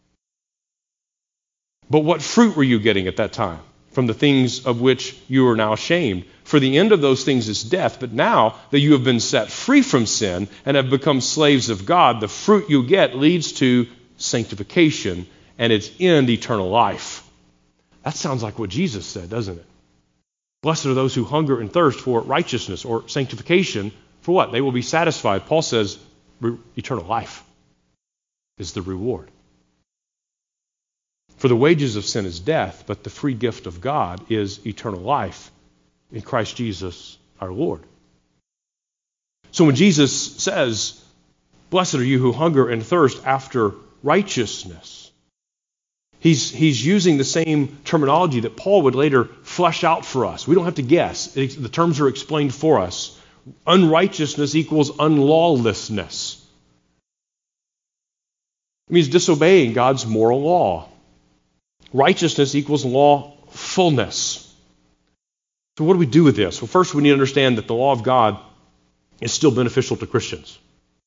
But what fruit were you getting at that time from the things of which you are now ashamed? For the end of those things is death, but now that you have been set free from sin and have become slaves of God, the fruit you get leads to sanctification and its end, eternal life. That sounds like what Jesus said, doesn't it? Blessed are those who hunger and thirst for righteousness or sanctification. For what? They will be satisfied. Paul says eternal life is the reward. For the wages of sin is death, but the free gift of God is eternal life in Christ Jesus our Lord. So when Jesus says, blessed are you who hunger and thirst after righteousness, He's using the same terminology that Paul would later flesh out for us. We don't have to guess. The terms are explained for us. Unrighteousness equals unlawlessness. It means disobeying God's moral law. Righteousness equals lawfulness. So what do we do with this? Well, first we need to understand that the law of God is still beneficial to Christians.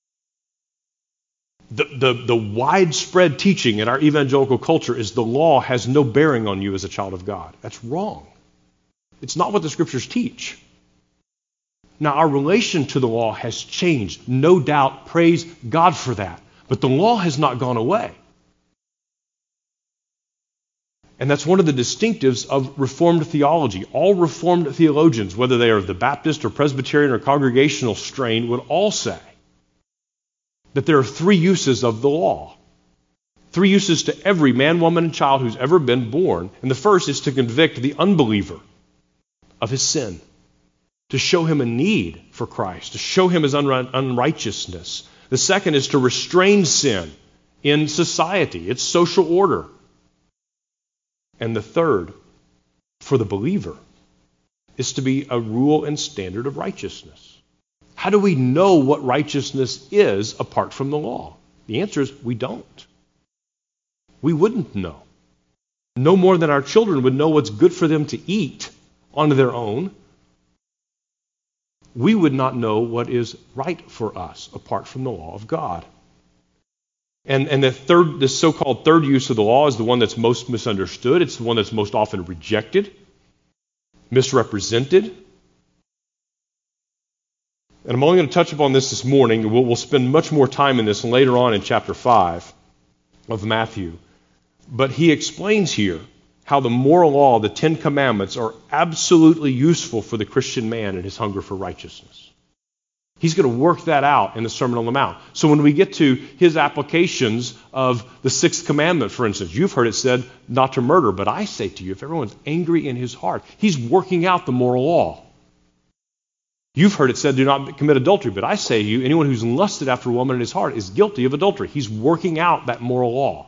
The widespread teaching in our evangelical culture is the law has no bearing on you as a child of God. That's wrong. It's not what the Scriptures teach. Now, our relation to the law has changed. No doubt, praise God for that. But the law has not gone away. And that's one of the distinctives of Reformed theology. All Reformed theologians, whether they are the Baptist or Presbyterian or Congregational strain, would all say that there are three uses of the law. Three uses to every man, woman, and child who's ever been born. And the first is to convict the unbeliever of his sin, to show him a need for Christ, to show him his unrighteousness. The second is to restrain sin in society, its social order. And the third, for the believer, is to be a rule and standard of righteousness. How do we know what righteousness is apart from the law? The answer is we don't. We wouldn't know. No more than our children would know what's good for them to eat on their own. We would not know what is right for us apart from the law of God. And the so-called third use of the law is the one that's most misunderstood. It's the one that's most often rejected, misrepresented. And I'm only going to touch upon this morning. We'll spend much more time in this later on in chapter 5 of Matthew. But he explains here how the moral law, the Ten Commandments, are absolutely useful for the Christian man in his hunger for righteousness. He's going to work that out in the Sermon on the Mount. So when we get to his applications of the Sixth Commandment, for instance, you've heard it said not to murder, but I say to you, if everyone's angry in his heart, he's working out the moral law. You've heard it said, do not commit adultery. But I say to you, anyone who's lusted after a woman in his heart is guilty of adultery. He's working out that moral law.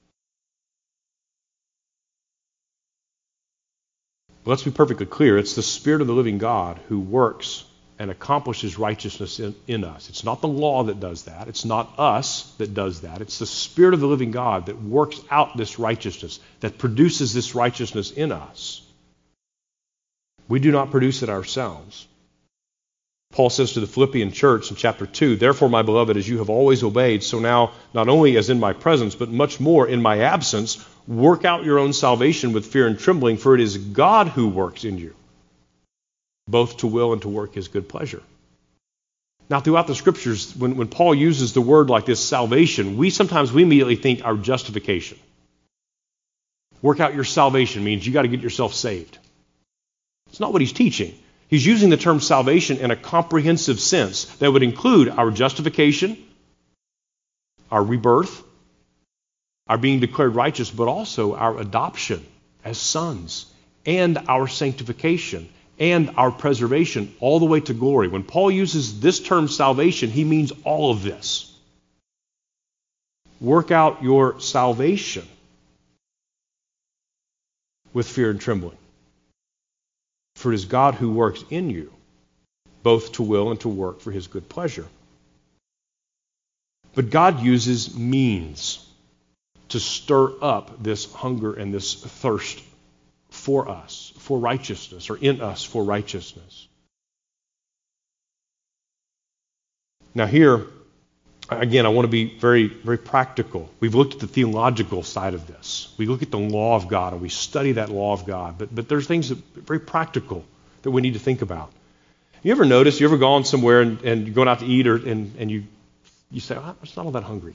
But let's be perfectly clear. It's the Spirit of the living God who works and accomplishes righteousness in us. It's not the law that does that. It's not us that does that. It's the Spirit of the living God that works out this righteousness, that produces this righteousness in us. We do not produce it ourselves. Paul says to the Philippian church in chapter 2, therefore, my beloved, as you have always obeyed, so now, not only as in my presence, but much more in my absence, work out your own salvation with fear and trembling, for it is God who works in you, both to will and to work his good pleasure. Now, throughout the Scriptures, when Paul uses the word like this, salvation, we immediately think our justification. Work out your salvation means you got to get yourself saved. It's not what he's teaching. He's using the term salvation in a comprehensive sense that would include our justification, our rebirth, our being declared righteous, but also our adoption as sons, and our sanctification, and our preservation, all the way to glory. When Paul uses this term salvation, he means all of this. Work out your salvation with fear and trembling. For it is God who works in you, both to will and to work for his good pleasure. But God uses means to stir up this hunger and this thirst for us, for righteousness, or in us for righteousness. Now here, again, I want to be very, very practical. We've looked at the theological side of this. We look at the law of God and we study that law of God. But there's things that are very practical that we need to think about. You ever notice, you ever gone somewhere and you're going out to eat and you say, I'm just not all that hungry.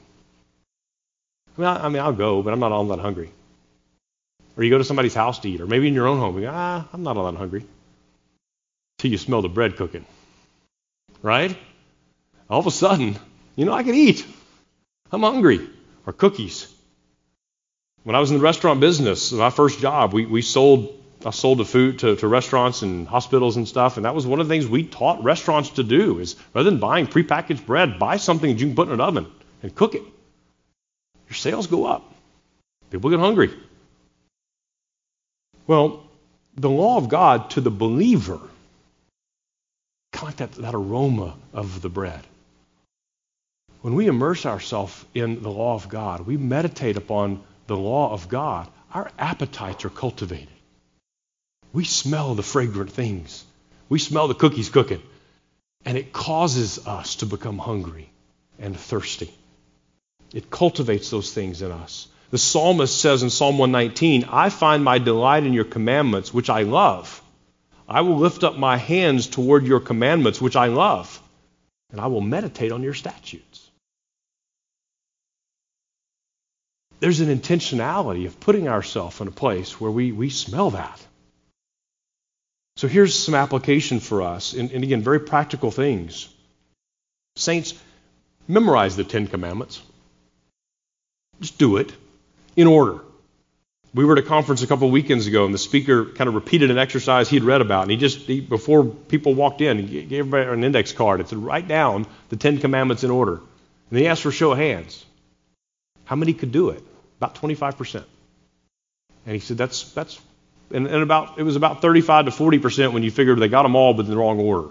I mean, I'll go, but I'm not all that hungry. Or you go to somebody's house to eat, or maybe in your own home, you go, I'm not all that hungry. Till you smell the bread cooking. Right? All of a sudden, I can eat. I'm hungry. Or cookies. When I was in the restaurant business, my first job, I sold the food to restaurants and hospitals and stuff, and that was one of the things we taught restaurants to do is rather than buying prepackaged bread, buy something that you can put in an oven and cook it. Your sales go up. People get hungry. Well, the law of God to the believer, kind of like that aroma of the bread. When we immerse ourselves in the law of God, we meditate upon the law of God, our appetites are cultivated. We smell the fragrant things. We smell the cookies cooking. And it causes us to become hungry and thirsty. It cultivates those things in us. The psalmist says in Psalm 119, I find my delight in your commandments, which I love. I will lift up my hands toward your commandments, which I love, and I will meditate on your statutes. There's an intentionality of putting ourselves in a place where we smell that. So here's some application for us, and again, very practical things. Saints, memorize the 10 Commandments. Just do it in order. We were at a conference a couple of weekends ago, and the speaker kind of repeated an exercise he'd read about. And he before people walked in, he gave everybody an index card. It said, write down the 10 Commandments in order. And he asked for a show of hands. How many could do it? About 25%. And he said, it was about 35 to 40% when you figured they got them all, but in the wrong order.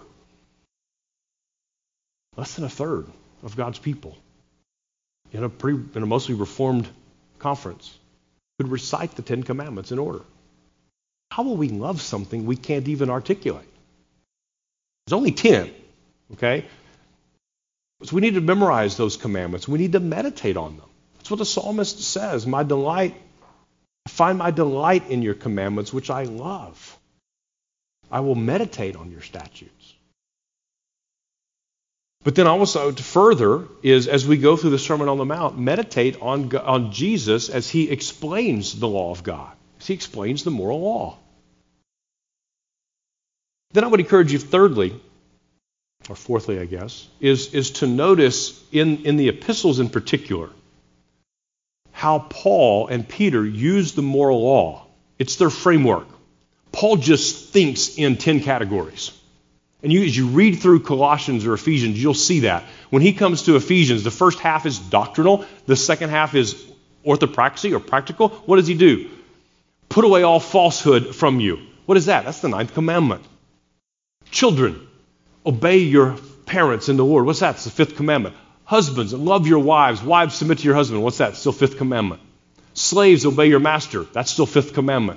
Less than a third of God's people in a mostly Reformed conference could recite the 10 Commandments in order. How will we love something we can't even articulate? There's only 10, okay? So we need to memorize those commandments. We need to meditate on them. That's what the psalmist says. I find my delight in your commandments, which I love. I will meditate on your statutes. But then also to further is, as we go through the Sermon on the Mount, meditate on Jesus as he explains the law of God, as he explains the moral law. Then I would encourage you thirdly, or fourthly I guess, is to notice in the epistles in particular, how Paul and Peter use the moral law. It's their framework. Paul just thinks in 10 categories. And as you read through Colossians or Ephesians, you'll see that. When he comes to Ephesians, the first half is doctrinal. The second half is orthopraxy or practical. What does he do? Put away all falsehood from you. What is that? That's the 9th commandment. Children, obey your parents in the Lord. What's that? It's the 5th commandment. Husbands, love your wives. Wives, submit to your husband. What's that? Still 5th commandment. Slaves, obey your master. That's still 5th commandment.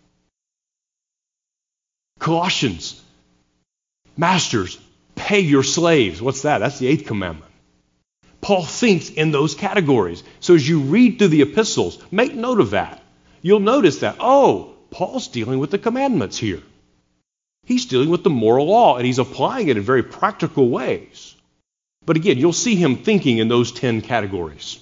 Colossians, masters, pay your slaves. What's that? That's the 8th commandment. Paul thinks in those categories. So as you read through the epistles, make note of that. You'll notice that, Paul's dealing with the commandments here. He's dealing with the moral law, and he's applying it in very practical ways. But again, you'll see him thinking in those 10 categories.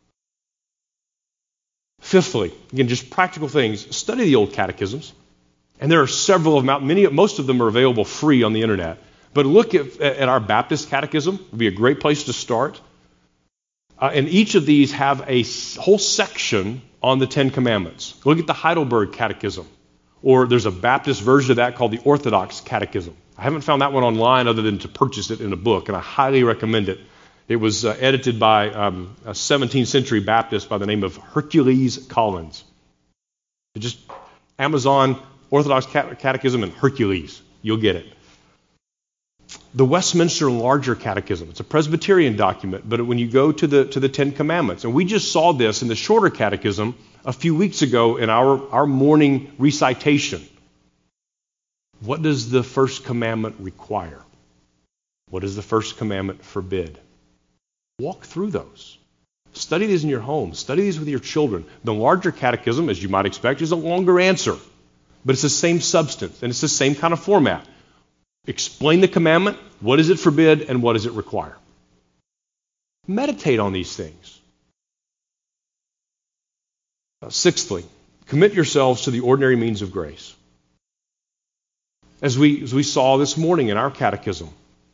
Fifthly, again, just practical things. Study the old catechisms. And there are several of them. Most of them are available free on the internet. But look at our Baptist catechism. It would be a great place to start. And each of these have a whole section on the 10 Commandments. Look at the Heidelberg Catechism. Or there's a Baptist version of that called the Orthodox Catechism. I haven't found that one online other than to purchase it in a book, and I highly recommend it. It was edited by a 17th century Baptist by the name of Hercules Collins. Just Amazon Orthodox Catechism and Hercules. You'll get it. The Westminster Larger Catechism. It's a Presbyterian document, but when you go to the 10 Commandments, and we just saw this in the Shorter Catechism a few weeks ago in our morning recitation. What does the first commandment require? What does the first commandment forbid? Walk through those. Study these in your home. Study these with your children. The larger catechism, as you might expect, is a longer answer. But it's the same substance, and it's the same kind of format. Explain the commandment, what does it forbid, and what does it require? Meditate on these things. Sixthly, commit yourselves to the ordinary means of grace. As we saw this morning in our catechism,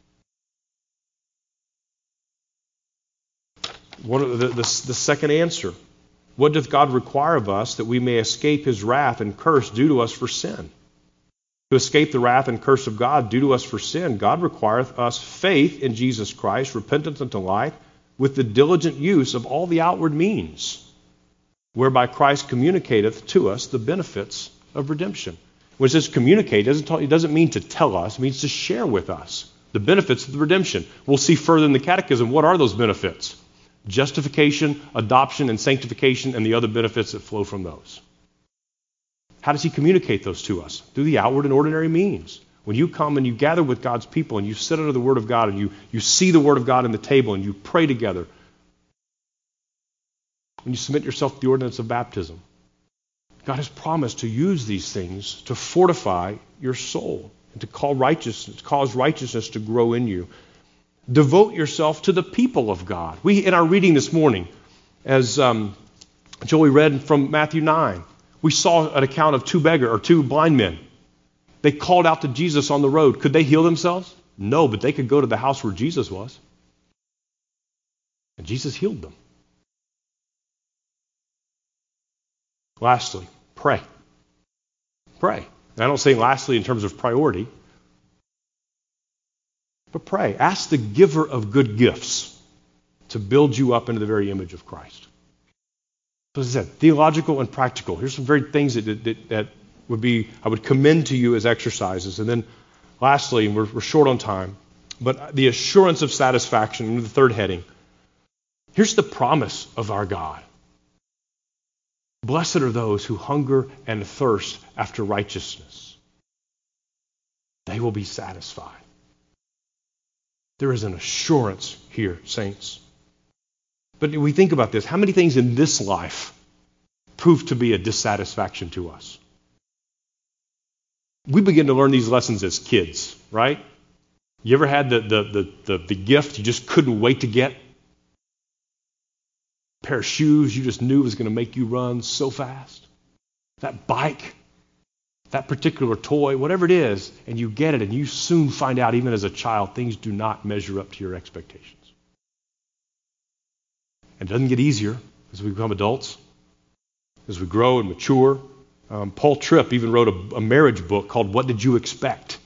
one of the second answer, what doth God require of us that we may escape his wrath and curse due to us for sin? To escape the wrath and curse of God due to us for sin, God requireth us faith in Jesus Christ, repentance unto life, with the diligent use of all the outward means, whereby Christ communicateth to us the benefits of redemption. When it says communicate, it doesn't mean to tell us, it means to share with us the benefits of the redemption. We'll see further in the catechism, what are those benefits? Justification, adoption, and sanctification, and the other benefits that flow from those. How does he communicate those to us? Through the outward and ordinary means. When you come and you gather with God's people and you sit under the Word of God and you see the Word of God in the table and you pray together, and you submit yourself to the ordinance of baptism, God has promised to use these things to fortify your soul and to cause righteousness to grow in you. Devote yourself to the people of God. We, in our reading this morning, as Joey read from Matthew 9, we saw an account of two blind men. They called out to Jesus on the road. Could they heal themselves? No, but they could go to the house where Jesus was. And Jesus healed them. Lastly, pray. Pray. And I don't say lastly in terms of priority, but pray. Ask the giver of good gifts to build you up into the very image of Christ. So as I said, theological and practical. Here's some very things that would be, I would commend to you as exercises. And then lastly, and we're short on time, but the assurance of satisfaction in the third heading. Here's the promise of our God. Blessed are those who hunger and thirst after righteousness. They will be satisfied. There is an assurance here, saints. But we think about this. How many things in this life prove to be a dissatisfaction to us? We begin to learn these lessons as kids, right? You ever had the gift you just couldn't wait to get? A pair of shoes you just knew was going to make you run so fast? That bike? That particular toy? Whatever it is, and you get it, and you soon find out, even as a child, things do not measure up to your expectations. And it doesn't get easier as we become adults, as we grow and mature. Paul Tripp even wrote a marriage book called What Did You Expect?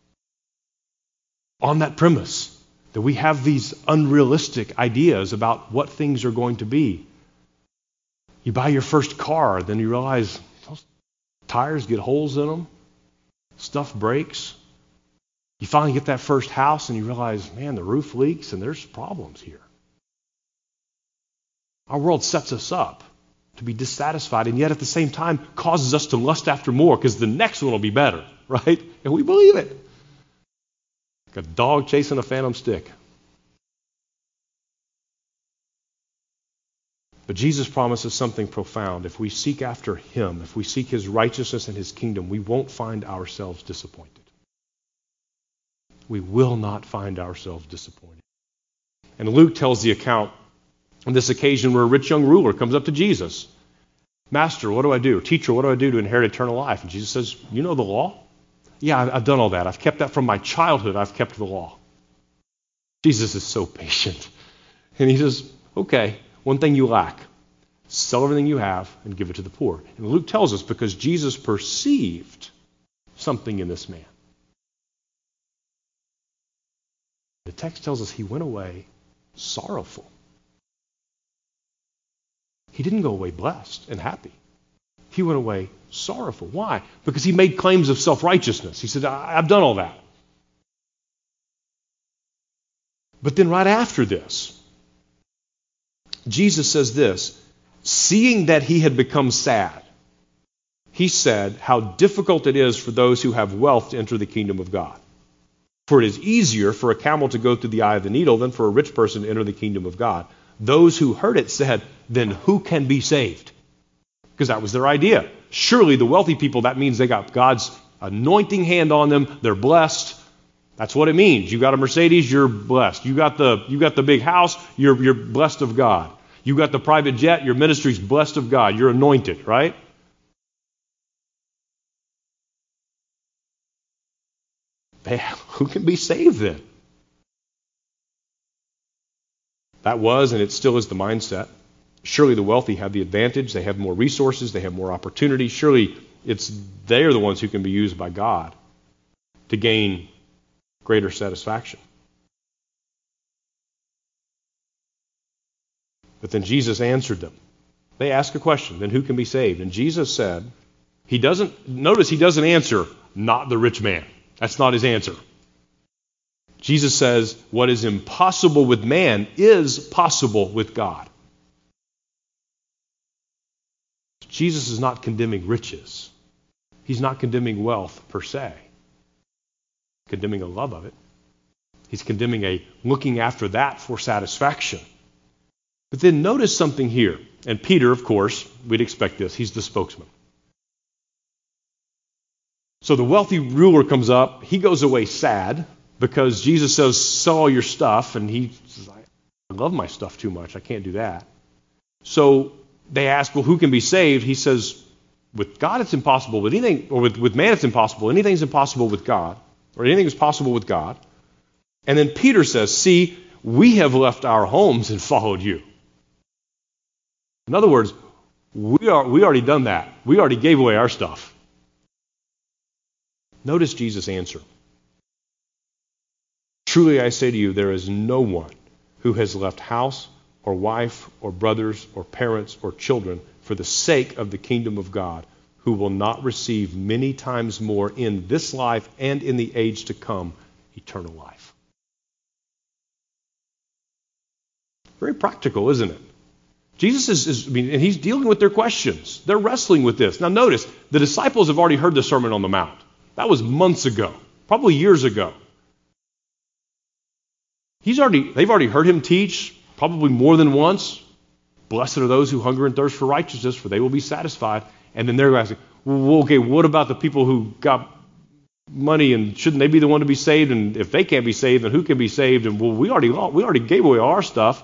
On that premise, that we have these unrealistic ideas about what things are going to be. You buy your first car, then you realize those tires get holes in them, stuff breaks. You finally get that first house and you realize, man, the roof leaks and there's problems here. Our world sets us up to be dissatisfied, and yet at the same time causes us to lust after more because the next one will be better, right? And we believe it. Like a dog chasing a phantom stick. But Jesus promises something profound. If we seek after him, if we seek his righteousness and his kingdom, we won't find ourselves disappointed. We will not find ourselves disappointed. And Luke tells the account on this occasion where a rich young ruler comes up to Jesus. Master, what do I do? Teacher, what do I do to inherit eternal life? And Jesus says, you know the law? Yeah, I've done all that. I've kept that from my childhood. I've kept the law. Jesus is so patient. And he says, okay, one thing you lack. Sell everything you have and give it to the poor. And Luke tells us because Jesus perceived something in this man. The text tells us he went away sorrowful. He didn't go away blessed and happy. He went away sorrowful. Why? Because he made claims of self-righteousness. He said, I've done all that. But then right after this, Jesus says this, seeing that he had become sad, he said, how difficult it is for those who have wealth to enter the kingdom of God. For it is easier for a camel to go through the eye of the needle than for a rich person to enter the kingdom of God. Those who heard it said, then who can be saved? Because that was their idea. Surely the wealthy people, that means they got God's anointing hand on them. They're blessed. That's what it means. You got a Mercedes, you're blessed. You got the big house, you're blessed of God. You got the private jet, your ministry's blessed of God. You're anointed, right? Who can be saved then? That was, and it still is, the mindset. Surely the wealthy have the advantage. They have more resources. They have more opportunity. Surely they are the ones who can be used by God to gain greater satisfaction. But then Jesus answered them. They asked a question, then who can be saved? And Jesus said, he doesn't answer, not the rich man. That's not his answer. Jesus says, what is impossible with man is possible with God. Jesus is not condemning riches. He's not condemning wealth per se. Condemning a love of it. He's condemning a looking after that for satisfaction. But then notice something here. And Peter, of course, we'd expect this. He's the spokesman. So the wealthy ruler comes up. He goes away sad because Jesus says, sell all your stuff. And he says, I love my stuff too much. I can't do that. So they ask, well, who can be saved? He says, with God it's impossible. With anything, or with man it's impossible. Anything's impossible with God. Or anything is possible with God. And then Peter says, see, we have left our homes and followed you. In other words, we already done that. We already gave away our stuff. Notice Jesus' answer. Truly I say to you, there is no one who has left house or wife or brothers or parents or children for the sake of the kingdom of God who will not receive many times more in this life and in the age to come eternal life. Very practical, isn't it? Jesus and he's dealing with their questions. They're wrestling with this. Now notice, the disciples have already heard the Sermon on the Mount. That was months ago, probably years ago. They've already heard him teach, probably more than once. Blessed are those who hunger and thirst for righteousness, for they will be satisfied. And then they're asking, well, okay, what about the people who got money, and shouldn't they be the one to be saved? And if they can't be saved, then who can be saved? And well, we already gave away all our stuff.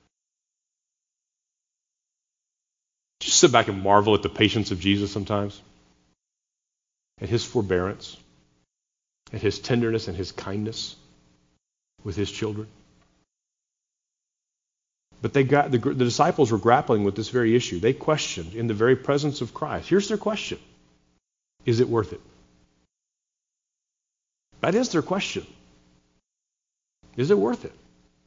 Just sit back and marvel at the patience of Jesus sometimes, at his forbearance, at his tenderness and his kindness with his children. But the disciples were grappling with this very issue. They questioned in the very presence of Christ. Here's their question. Is it worth it? That is their question. Is it worth it?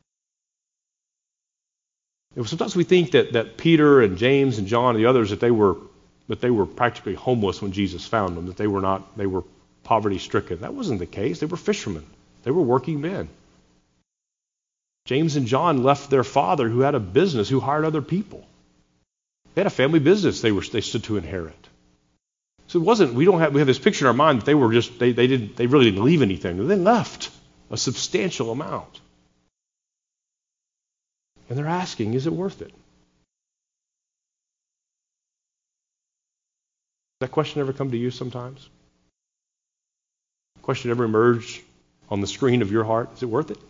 Sometimes we think that Peter and James and John and the others, that they were practically homeless when Jesus found them, that they were poverty-stricken. That wasn't the case. They were fishermen. They were working men. James and John left their father, who had a business, who hired other people. They had a family business they stood to inherit. So it wasn't, we have this picture in our mind that they really didn't leave anything. They left a substantial amount. And they're asking, is it worth it? Does that question ever come to you sometimes? Question ever emerge on the screen of your heart? Is it worth it?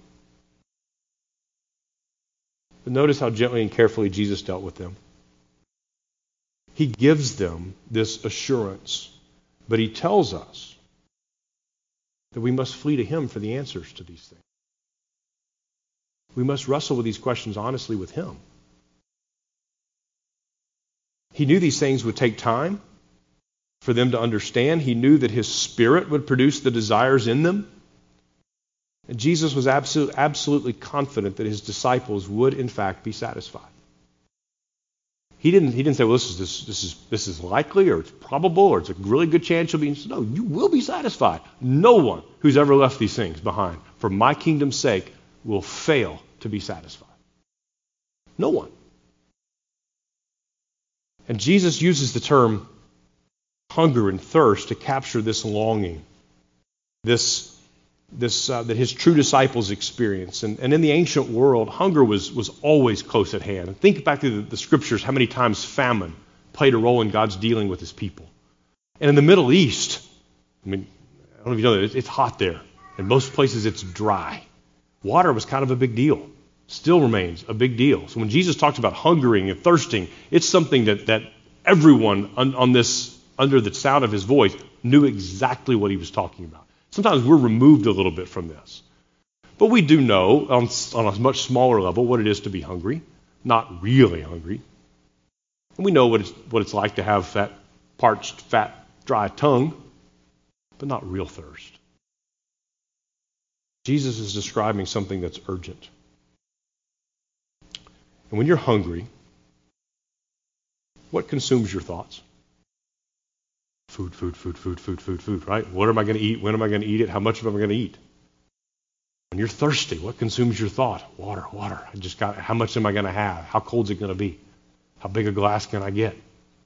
But notice how gently and carefully Jesus dealt with them. He gives them this assurance, but he tells us that we must flee to him for the answers to these things. We must wrestle with these questions honestly with him. He knew these things would take time for them to understand. He knew that his Spirit would produce the desires in them. And Jesus was absolutely confident that his disciples would, in fact, be satisfied. He didn't say, well, this is likely, or it's probable, or it's a really good chance you'll be. He said, no, you will be satisfied. No one who's ever left these things behind for my kingdom's sake will fail to be satisfied. No one. And Jesus uses the term hunger and thirst to capture this longing, this that his true disciples experienced. And in the ancient world, hunger was always close at hand. And think back to the scriptures, how many times famine played a role in God's dealing with his people. And in the Middle East, I don't know if you know that, it's hot there. In most places, it's dry. Water was kind of a big deal. Still remains a big deal. So when Jesus talks about hungering and thirsting, it's something that everyone on this, under the sound of his voice, knew exactly what he was talking about. Sometimes we're removed a little bit from this. But we do know on a much smaller level what it is to be hungry, not really hungry. And we know what it's like to have that parched, fat, dry tongue, but not real thirst. Jesus is describing something that's urgent. And when you're hungry, what consumes your thoughts? Food, right? What am I going to eat? When am I going to eat it? How much am I going to eat? When you're thirsty, what consumes your thought? Water. How much am I going to have? How cold is it going to be? How big a glass can I get?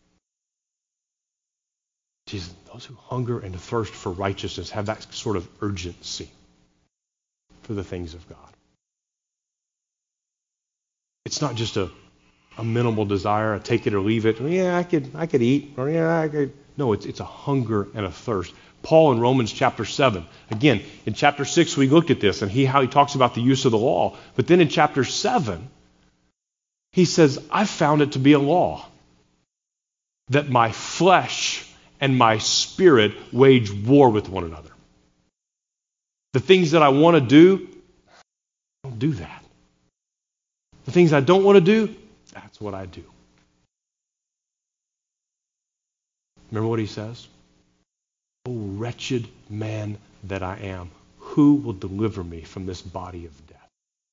Jesus, those who hunger and thirst for righteousness have that sort of urgency for the things of God. It's not just a minimal desire, a take it or leave it. Yeah, I could eat. Or yeah, I could. No, it's a hunger and a thirst. Paul in Romans chapter 7, again, in chapter 6 we looked at this and how he talks about the use of the law. But then in chapter 7, he says, I found it to be a law that my flesh and my spirit wage war with one another. The things that I want to do, I don't do that. The things I don't want to do, that's what I do. Remember what he says? Oh, wretched man that I am, who will deliver me from this body of death?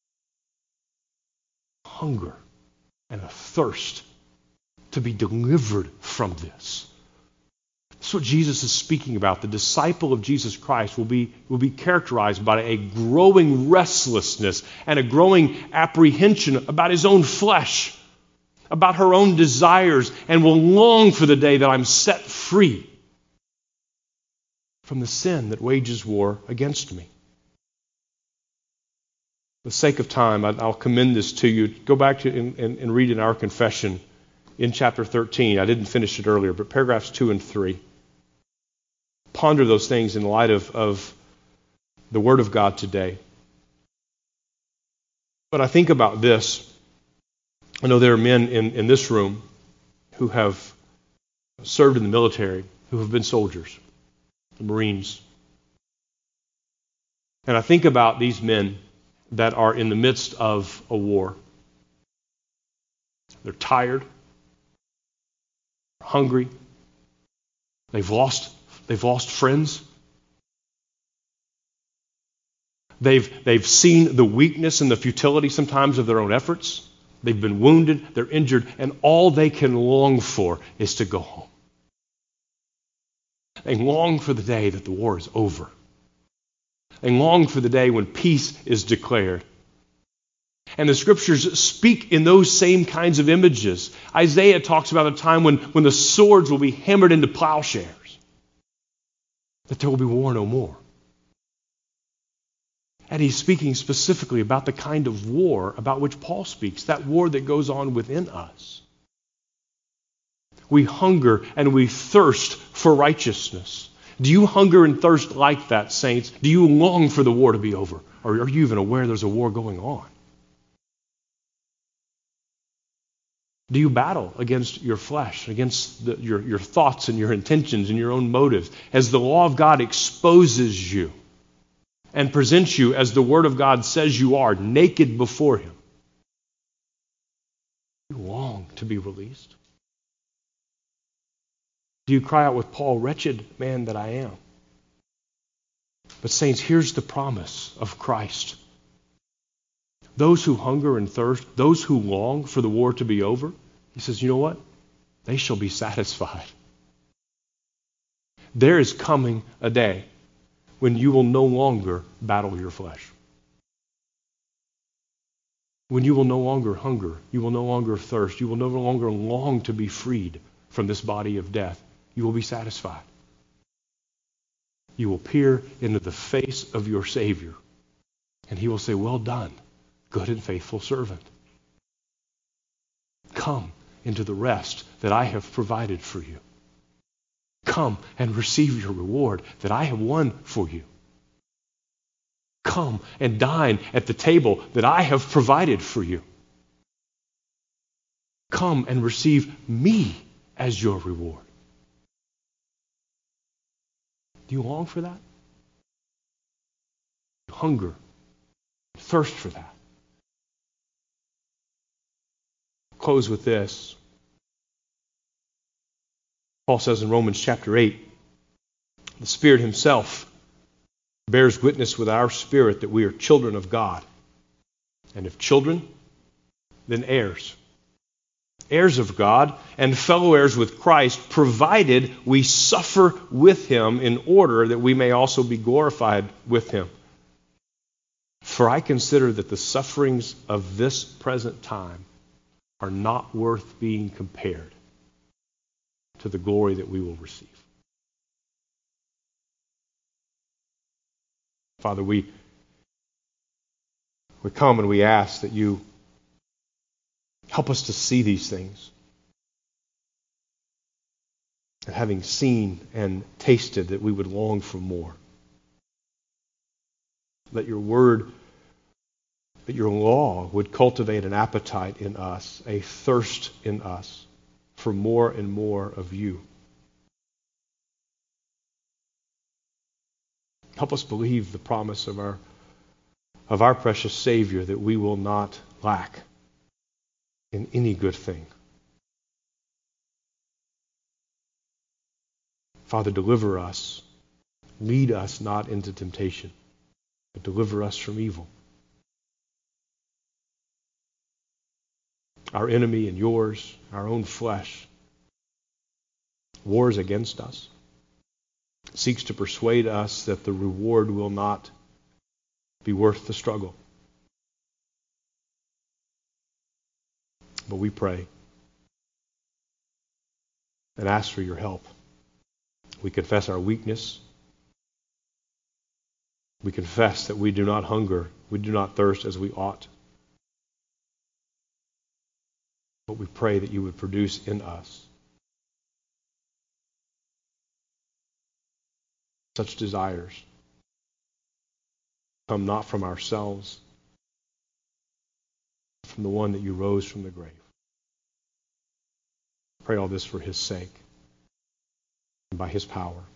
Hunger and a thirst to be delivered from this. That's what Jesus is speaking about. The disciple of Jesus Christ will be characterized by a growing restlessness and a growing apprehension about his own flesh, about her own desires, and will long for the day that I'm set free from the sin that wages war against me. For the sake of time, I'll commend this to you. Go back to and read in our confession in chapter 13. I didn't finish it earlier, but paragraphs 2 and 3. Ponder those things in light of the Word of God today. But I think about this. I know there are men in this room who have served in the military, who have been soldiers, the Marines. And I think about these men that are in the midst of a war. They're tired, hungry, they've lost friends. They've seen the weakness and the futility sometimes of their own efforts. They've been wounded, they're injured, and all they can long for is to go home. They long for the day that the war is over. They long for the day when peace is declared. And the scriptures speak in those same kinds of images. Isaiah talks about a time when the swords will be hammered into plowshares, that there will be war no more. And he's speaking specifically about the kind of war about which Paul speaks, that war that goes on within us. We hunger and we thirst for righteousness. Do you hunger and thirst like that, saints? Do you long for the war to be over? Or are you even aware there's a war going on? Do you battle against your flesh, against your thoughts and your intentions and your own motives, as the law of God exposes you and presents you as the Word of God says you are, naked before Him? Do you long to be released? Do you cry out with Paul, wretched man that I am? But saints, here's the promise of Christ. Those who hunger and thirst, those who long for the war to be over, he says, you know what? They shall be satisfied. There is coming a day when you will no longer battle your flesh. When you will no longer hunger, you will no longer thirst, you will no longer long to be freed from this body of death. You will be satisfied. you will peer into the face of your Savior, and he will say, well done, good and faithful servant. Come into the rest that I have provided for you. Come and receive your reward that I have won for you. Come and dine at the table that I have provided for you. Come and receive me as your reward. Do you long for that? You hunger, thirst for that. Close with this. Paul says in Romans chapter 8, the Spirit himself bears witness with our spirit that we are children of God. And if children, then heirs. Heirs of God and fellow heirs with Christ, provided we suffer with him in order that we may also be glorified with him. For I consider that the sufferings of this present time are not worth being compared to the glory that we will receive. Father, we come and we ask that you help us to see these things. And having seen and tasted, that we would long for more. Let your word, that your law would cultivate an appetite in us, a thirst in us for more and more of you. Help us believe the promise of our precious Savior that we will not lack in any good thing. Father, deliver us. Lead us not into temptation, but deliver us from evil. Our enemy and yours, our own flesh, wars against us, seeks to persuade us that the reward will not be worth the struggle. But we pray and ask for your help. We confess our weakness. We confess that we do not hunger, we do not thirst as we ought. But we pray that you would produce in us such desires. Come not from ourselves, but from the one that you rose from the grave. Pray all this for his sake and by his power.